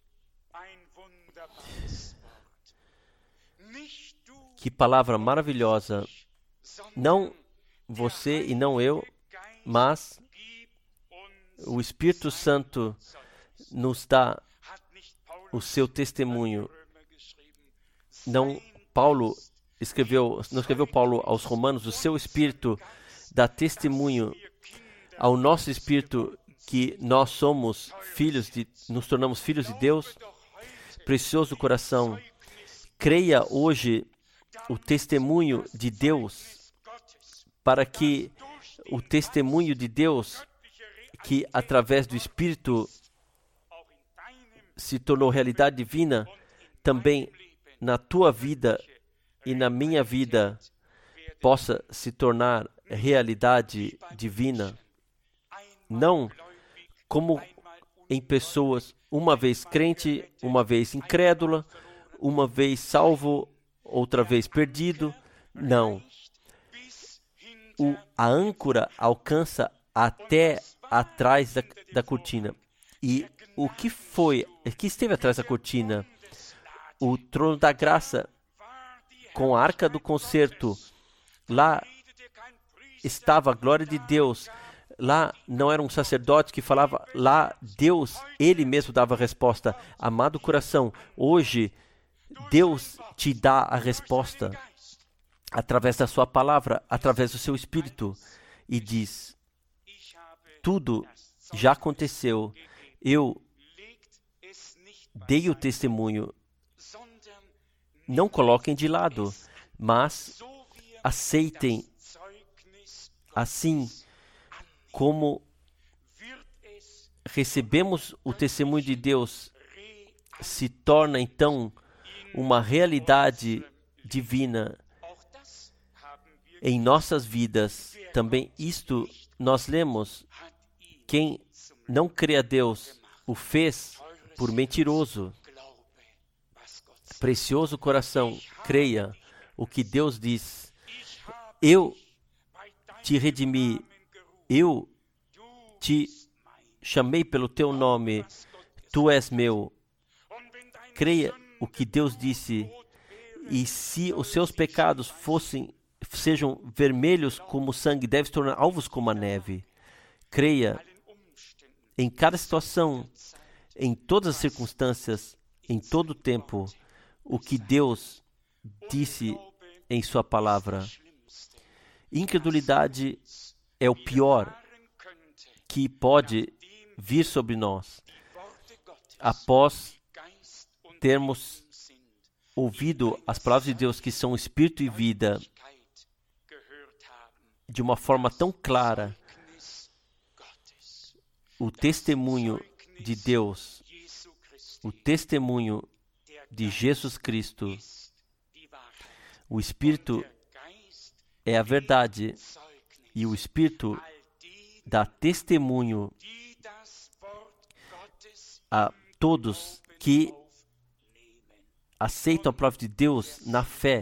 Que palavra maravilhosa! Não você e não eu, mas o Espírito Santo nos dá o seu testemunho. Não Paulo escreveu, não escreveu Paulo aos Romanos, o seu Espírito dá testemunho ao nosso espírito que nós somos filhos de, nos tornamos filhos de Deus. Precioso coração, creia hoje o testemunho de Deus, para que o testemunho de Deus, que através do Espírito se tornou realidade divina, também na tua vida e na minha vida possa se tornar realidade divina. Não como em pessoas, uma vez crente, uma vez incrédula, uma vez salvo, outra vez perdido. Não. O, a âncora alcança até atrás da, da cortina. E o que foi, o que esteve atrás da cortina? O trono da graça com a arca do concerto. Lá estava a glória de Deus. Lá não era um sacerdote que falava, lá Deus, Ele mesmo dava a resposta. Amado coração, hoje Deus te dá a resposta através da sua palavra, através do seu Espírito, e diz, tudo já aconteceu, eu dei o testemunho. Não coloquem de lado, mas aceitem assim como recebemos o testemunho de Deus, se torna então uma realidade divina em nossas vidas. Também isto nós lemos, quem não crê a Deus o fez por mentiroso. Precioso coração, creia o que Deus diz. Eu te redimi, eu te chamei pelo teu nome, tu és meu. Creia o que Deus disse, e se os seus pecados fossem, sejam vermelhos como sangue, deve se tornar alvos como a neve. Creia em cada situação, em todas as circunstâncias, em todo o tempo, o que Deus disse em sua palavra. Incredulidade é o pior que pode vir sobre nós após termos ouvido as palavras de Deus, que são espírito e vida, de uma forma tão clara. O testemunho de Deus, o testemunho de Jesus Cristo, o Espírito é a verdade, e o Espírito dá testemunho a todos que aceitam a palavra de Deus na fé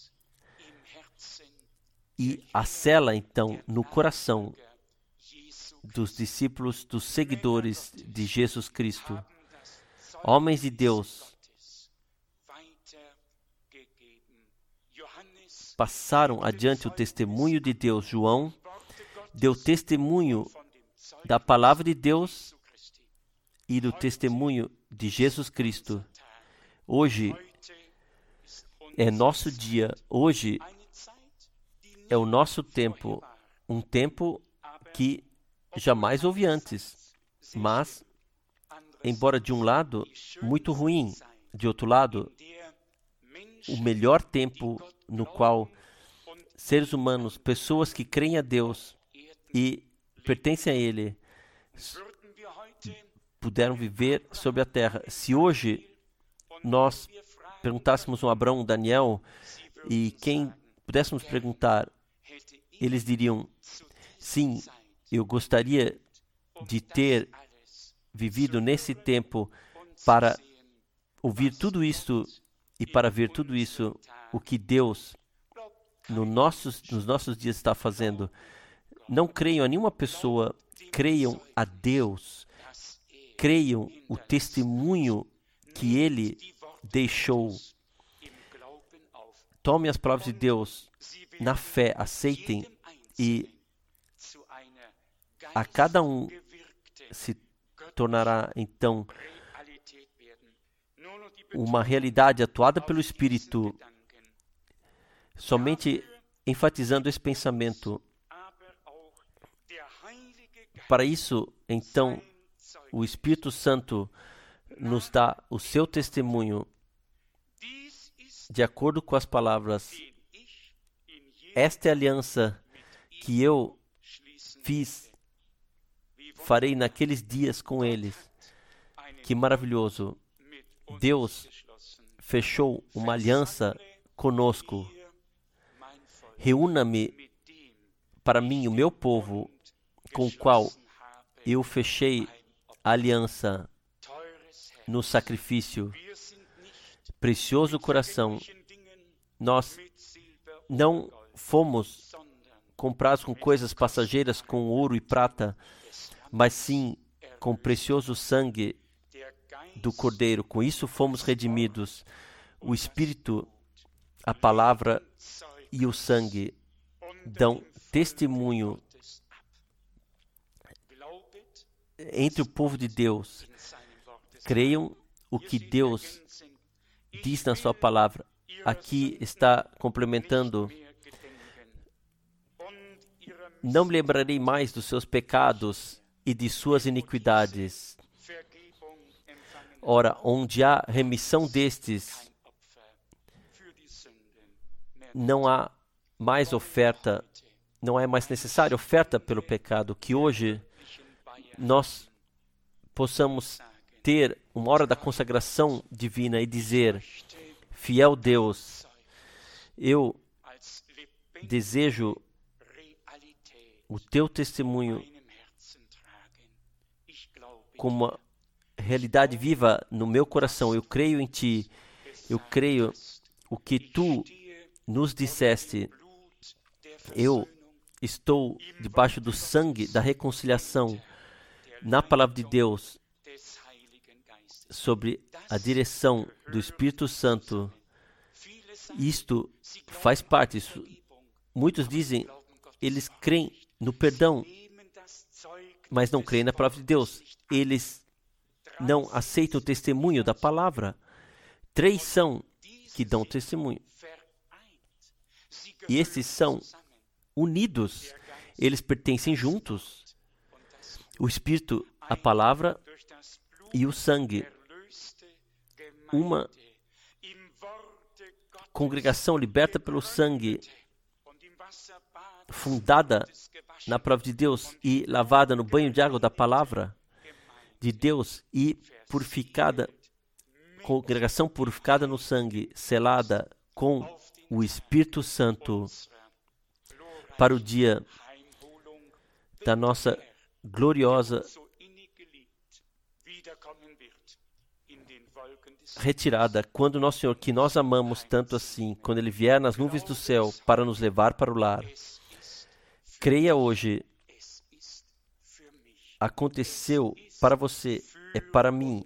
e a sela, então, no coração dos discípulos, dos seguidores de Jesus Cristo. Homens de Deus passaram adiante o testemunho de Deus. João deu testemunho da palavra de Deus e do testemunho de Jesus Cristo. Hoje é nosso dia, hoje é o nosso tempo, um tempo que jamais houve antes, mas, embora de um lado muito ruim, de outro lado, o melhor tempo no qual seres humanos, pessoas que creem a Deus e pertencem a Ele, puderam viver sobre a terra. Se hoje nós perguntássemos a Abraão, Daniel, e quem pudéssemos perguntar, eles diriam, sim, eu gostaria de ter vivido nesse tempo para ouvir tudo isso e para ver tudo isso, o que Deus no nossos, nos nossos dias está fazendo. Não creiam a nenhuma pessoa, creiam a Deus, creiam o testemunho que Ele deixou. Tomem as palavras de Deus na fé, aceitem, e a cada um se tornará, então, uma realidade atuada pelo Espírito. Somente enfatizando esse pensamento. Para isso, então, o Espírito Santo nos dá o seu testemunho de acordo com as palavras. Esta é a aliança que eu fiz, farei naqueles dias com eles. Que maravilhoso! Deus fechou uma aliança conosco. Reúna-me para mim, o meu povo, com o qual eu fechei a aliança no sacrifício. Precioso coração, nós não fomos comprados com coisas passageiras, com ouro e prata, mas sim com o precioso sangue do Cordeiro. Com isso fomos redimidos. O Espírito, a palavra e o sangue dão testemunho entre o povo de Deus. Creiam o que Deus diz na sua palavra. Aqui está complementando. Não me lembrarei mais dos seus pecados e de suas iniquidades. Ora, onde há remissão destes, não há mais oferta, não é mais necessária oferta pelo pecado. Que hoje nós possamos ter uma hora da consagração divina e dizer: fiel Deus, eu desejo o teu testemunho como uma realidade viva no meu coração. Eu creio em ti, eu creio o que tu nos disseste. Eu estou debaixo do sangue da reconciliação na palavra de Deus, sobre a direção do Espírito Santo. Isto faz parte. Isso, muitos dizem, eles creem no perdão, mas não creem na palavra de Deus. Eles não aceitam o testemunho da palavra. Três são que dão testemunho. E esses são unidos. Eles pertencem juntos. O Espírito, a palavra e o sangue. Uma congregação liberta pelo sangue, fundada na palavra de Deus e lavada no banho de água da palavra de Deus e purificada, congregação purificada no sangue, selada com o Espírito Santo, para o dia da nossa gloriosa retirada, quando nosso Senhor, que nós amamos tanto assim, quando Ele vier nas nuvens do céu para nos levar para o lar. Creia hoje, aconteceu para você, é para mim,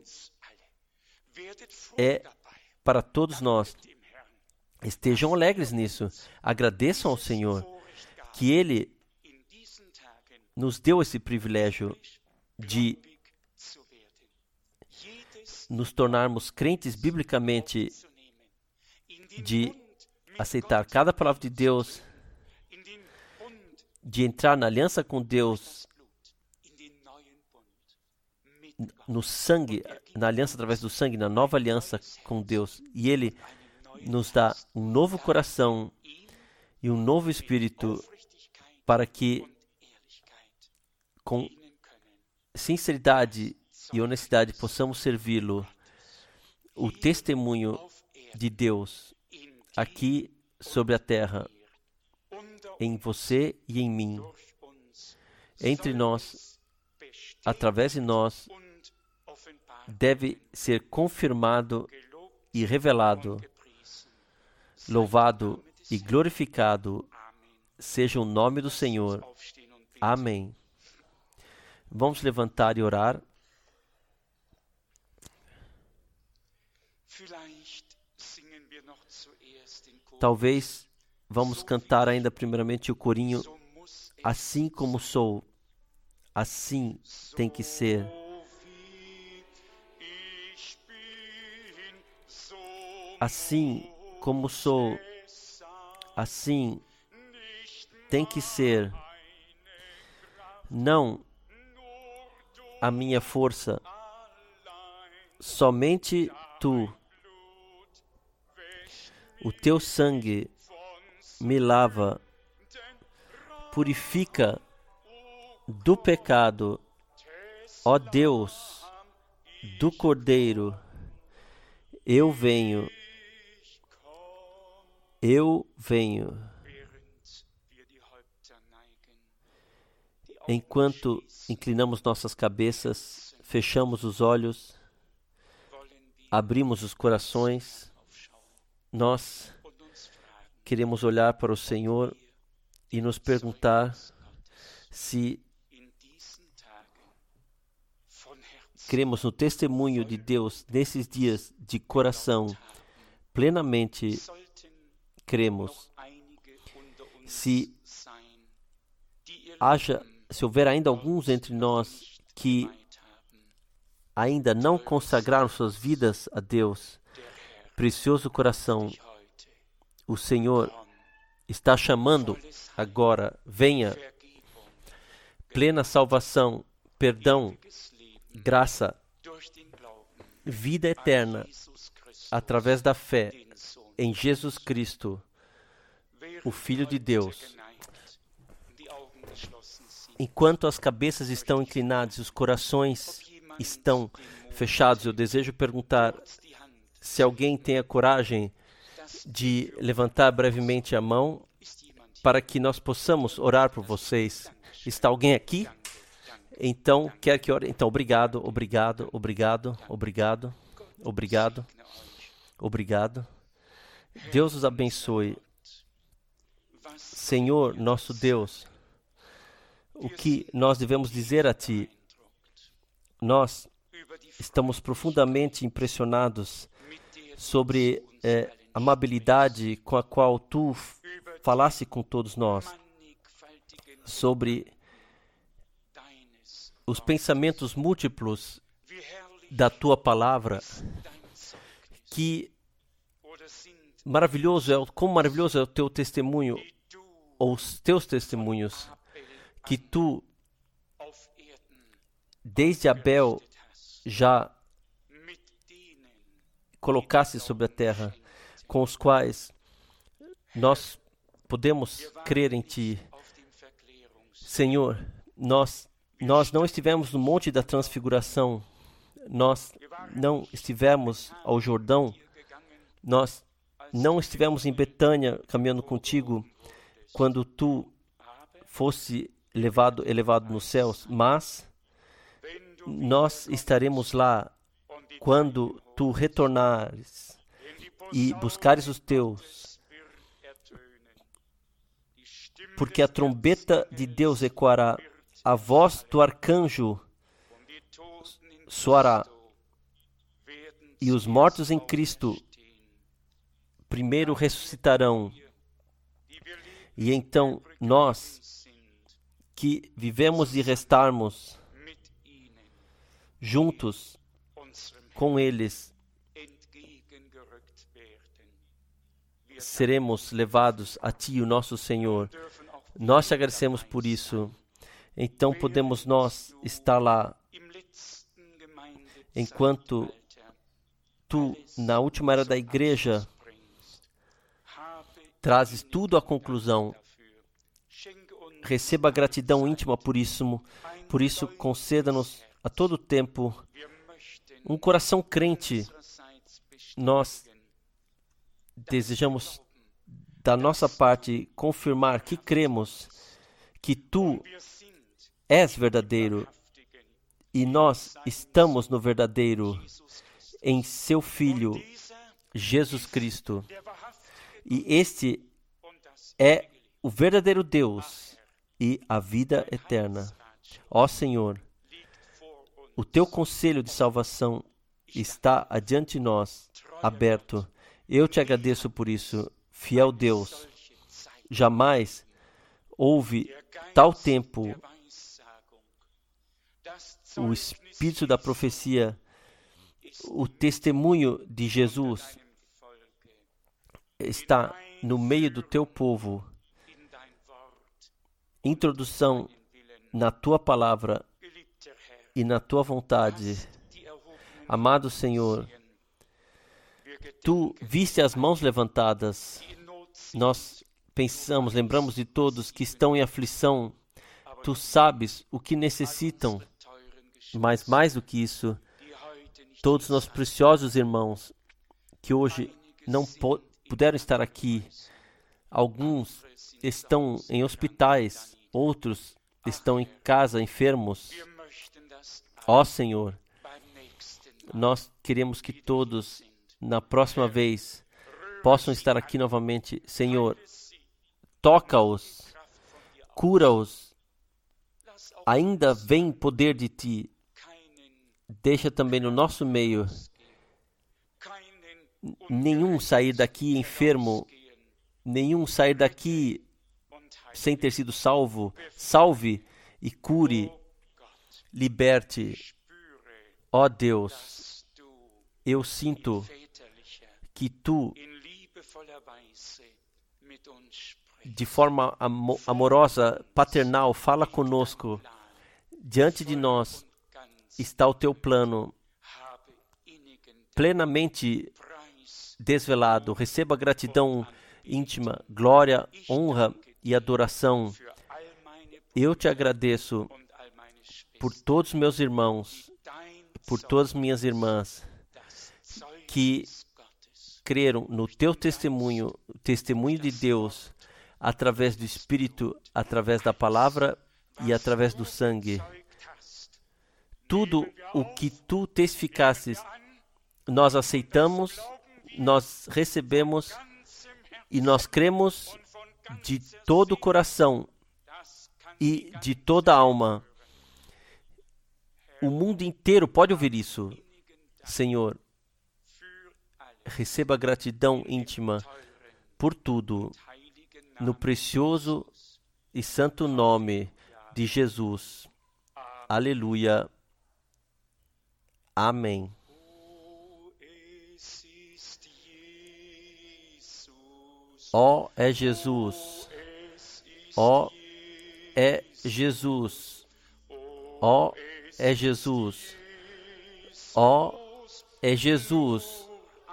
é para todos nós. Estejam alegres nisso, agradeçam ao Senhor, que Ele nos deu esse privilégio de nos tornarmos crentes biblicamente, de aceitar cada palavra de Deus, de entrar na aliança com Deus, no sangue, na aliança através do sangue, na nova aliança com Deus. E Ele nos dá um novo coração e um novo espírito para que, com sinceridade e honestidade, possamos servi-lo. O testemunho de Deus aqui sobre a terra, em você e em mim, entre nós, através de nós, deve ser confirmado e revelado. Louvado e glorificado seja o nome do Senhor. Amém. Vamos levantar e orar. Talvez vamos cantar ainda primeiramente o corinho Assim como sou, assim tem que ser. Assim como sou, assim tem que ser. Não a minha força, somente tu. O teu sangue me lava, purifica do pecado, ó Deus, do Cordeiro. Eu venho, eu venho. Enquanto inclinamos nossas cabeças, fechamos os olhos, abrimos os corações, nós queremos olhar para o Senhor e nos perguntar se cremos no testemunho de Deus nesses dias de coração. Plenamente cremos. Se haja, se houver ainda alguns entre nós que ainda não consagraram suas vidas a Deus, precioso coração, o Senhor está chamando agora. Venha. Plena salvação, perdão, graça, vida eterna, através da fé em Jesus Cristo, o Filho de Deus. Enquanto as cabeças estão inclinadas e os corações estão fechados, eu desejo perguntar se alguém tem a coragem de levantar brevemente a mão para que nós possamos orar por vocês. Está alguém aqui? Então, quer que ore? Então, obrigado, obrigado, obrigado, obrigado, obrigado, obrigado. Deus os abençoe. Senhor, nosso Deus, o que nós devemos dizer a Ti? Nós estamos profundamente impressionados sobre eh, a amabilidade com a qual Tu falaste com todos nós, sobre os pensamentos múltiplos da Tua palavra, que maravilhoso é, como maravilhoso é o Teu testemunho, ou os Teus testemunhos, que Tu, desde Abel, já colocasse sobre a terra, com os quais nós podemos crer em Ti. Senhor, nós, nós não estivemos no Monte da Transfiguração, nós não estivemos ao Jordão, nós não estivemos em Betânia caminhando contigo quando Tu fosse elevado, elevado nos céus, mas nós estaremos lá quando tu retornares e buscares os teus, porque a trombeta de Deus ecoará, a voz do arcanjo soará, e os mortos em Cristo primeiro ressuscitarão. E então nós, que vivemos e restarmos juntos com eles, seremos levados a Ti, o nosso Senhor. Nós te agradecemos por isso. Então podemos nós estar lá, enquanto Tu, na última era da igreja, trazes tudo à conclusão. Receba a gratidão íntima por isso. Por isso, conceda-nos a todo tempo um coração crente. Nós desejamos, da nossa parte, confirmar que cremos que Tu és verdadeiro e nós estamos no verdadeiro, em Seu Filho, Jesus Cristo. E este é o verdadeiro Deus e a vida eterna. Ó Senhor, o Teu conselho de salvação está adiante de nós, aberto. Eu te agradeço por isso, fiel Deus. Jamais houve tal tempo. O espírito da profecia, o testemunho de Jesus está no meio do Teu povo. Introdução na Tua palavra e na Tua vontade. Amado Senhor, Tu viste as mãos levantadas. Nós pensamos, lembramos de todos que estão em aflição. Tu sabes o que necessitam, mas mais do que isso, todos nós preciosos irmãos que hoje não po- puderam estar aqui, alguns estão em hospitais, outros estão em casa enfermos. Ó Senhor, nós queremos que todos, na próxima vez, possam estar aqui novamente. Senhor, toca-os, cura-os. Ainda vem poder de Ti. Deixa também no nosso meio nenhum sair daqui enfermo, nenhum sair daqui sem ter sido salvo. Salve e cure, liberte. Ó Deus, eu sinto que Tu, de forma amo- amorosa, paternal, fala conosco. Diante de nós está o Teu plano plenamente desvelado. Receba gratidão íntima, glória, honra e adoração. Eu te agradeço por todos os meus irmãos, por todas as minhas irmãs que creram no Teu testemunho, o testemunho de Deus, através do Espírito, através da palavra e através do sangue. Tudo o que Tu testificasses, nós aceitamos, nós recebemos e nós cremos de todo o coração e de toda a alma. O mundo inteiro pode ouvir isso. Senhor, receba gratidão íntima por tudo, no precioso e santo nome de Jesus. Aleluia. Amém. Ó é Jesus, ó é Jesus, ó é Jesus, ó é Jesus,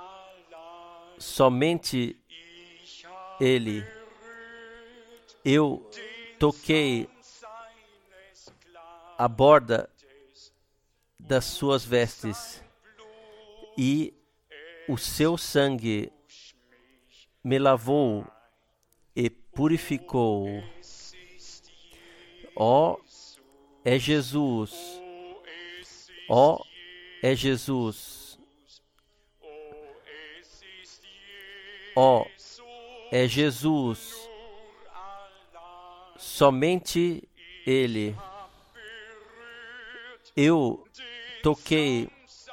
somente Ele. Eu toquei a borda das suas vestes e o seu sangue me lavou e purificou. Ó, é Jesus. Ó, é Jesus. Ó, é Jesus. Somente Ele. Eu toquei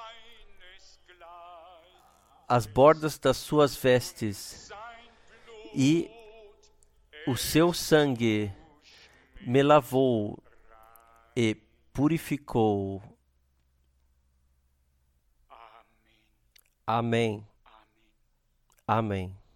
as bordas das suas vestes e o seu sangue me lavou e purificou. Amém. Amém.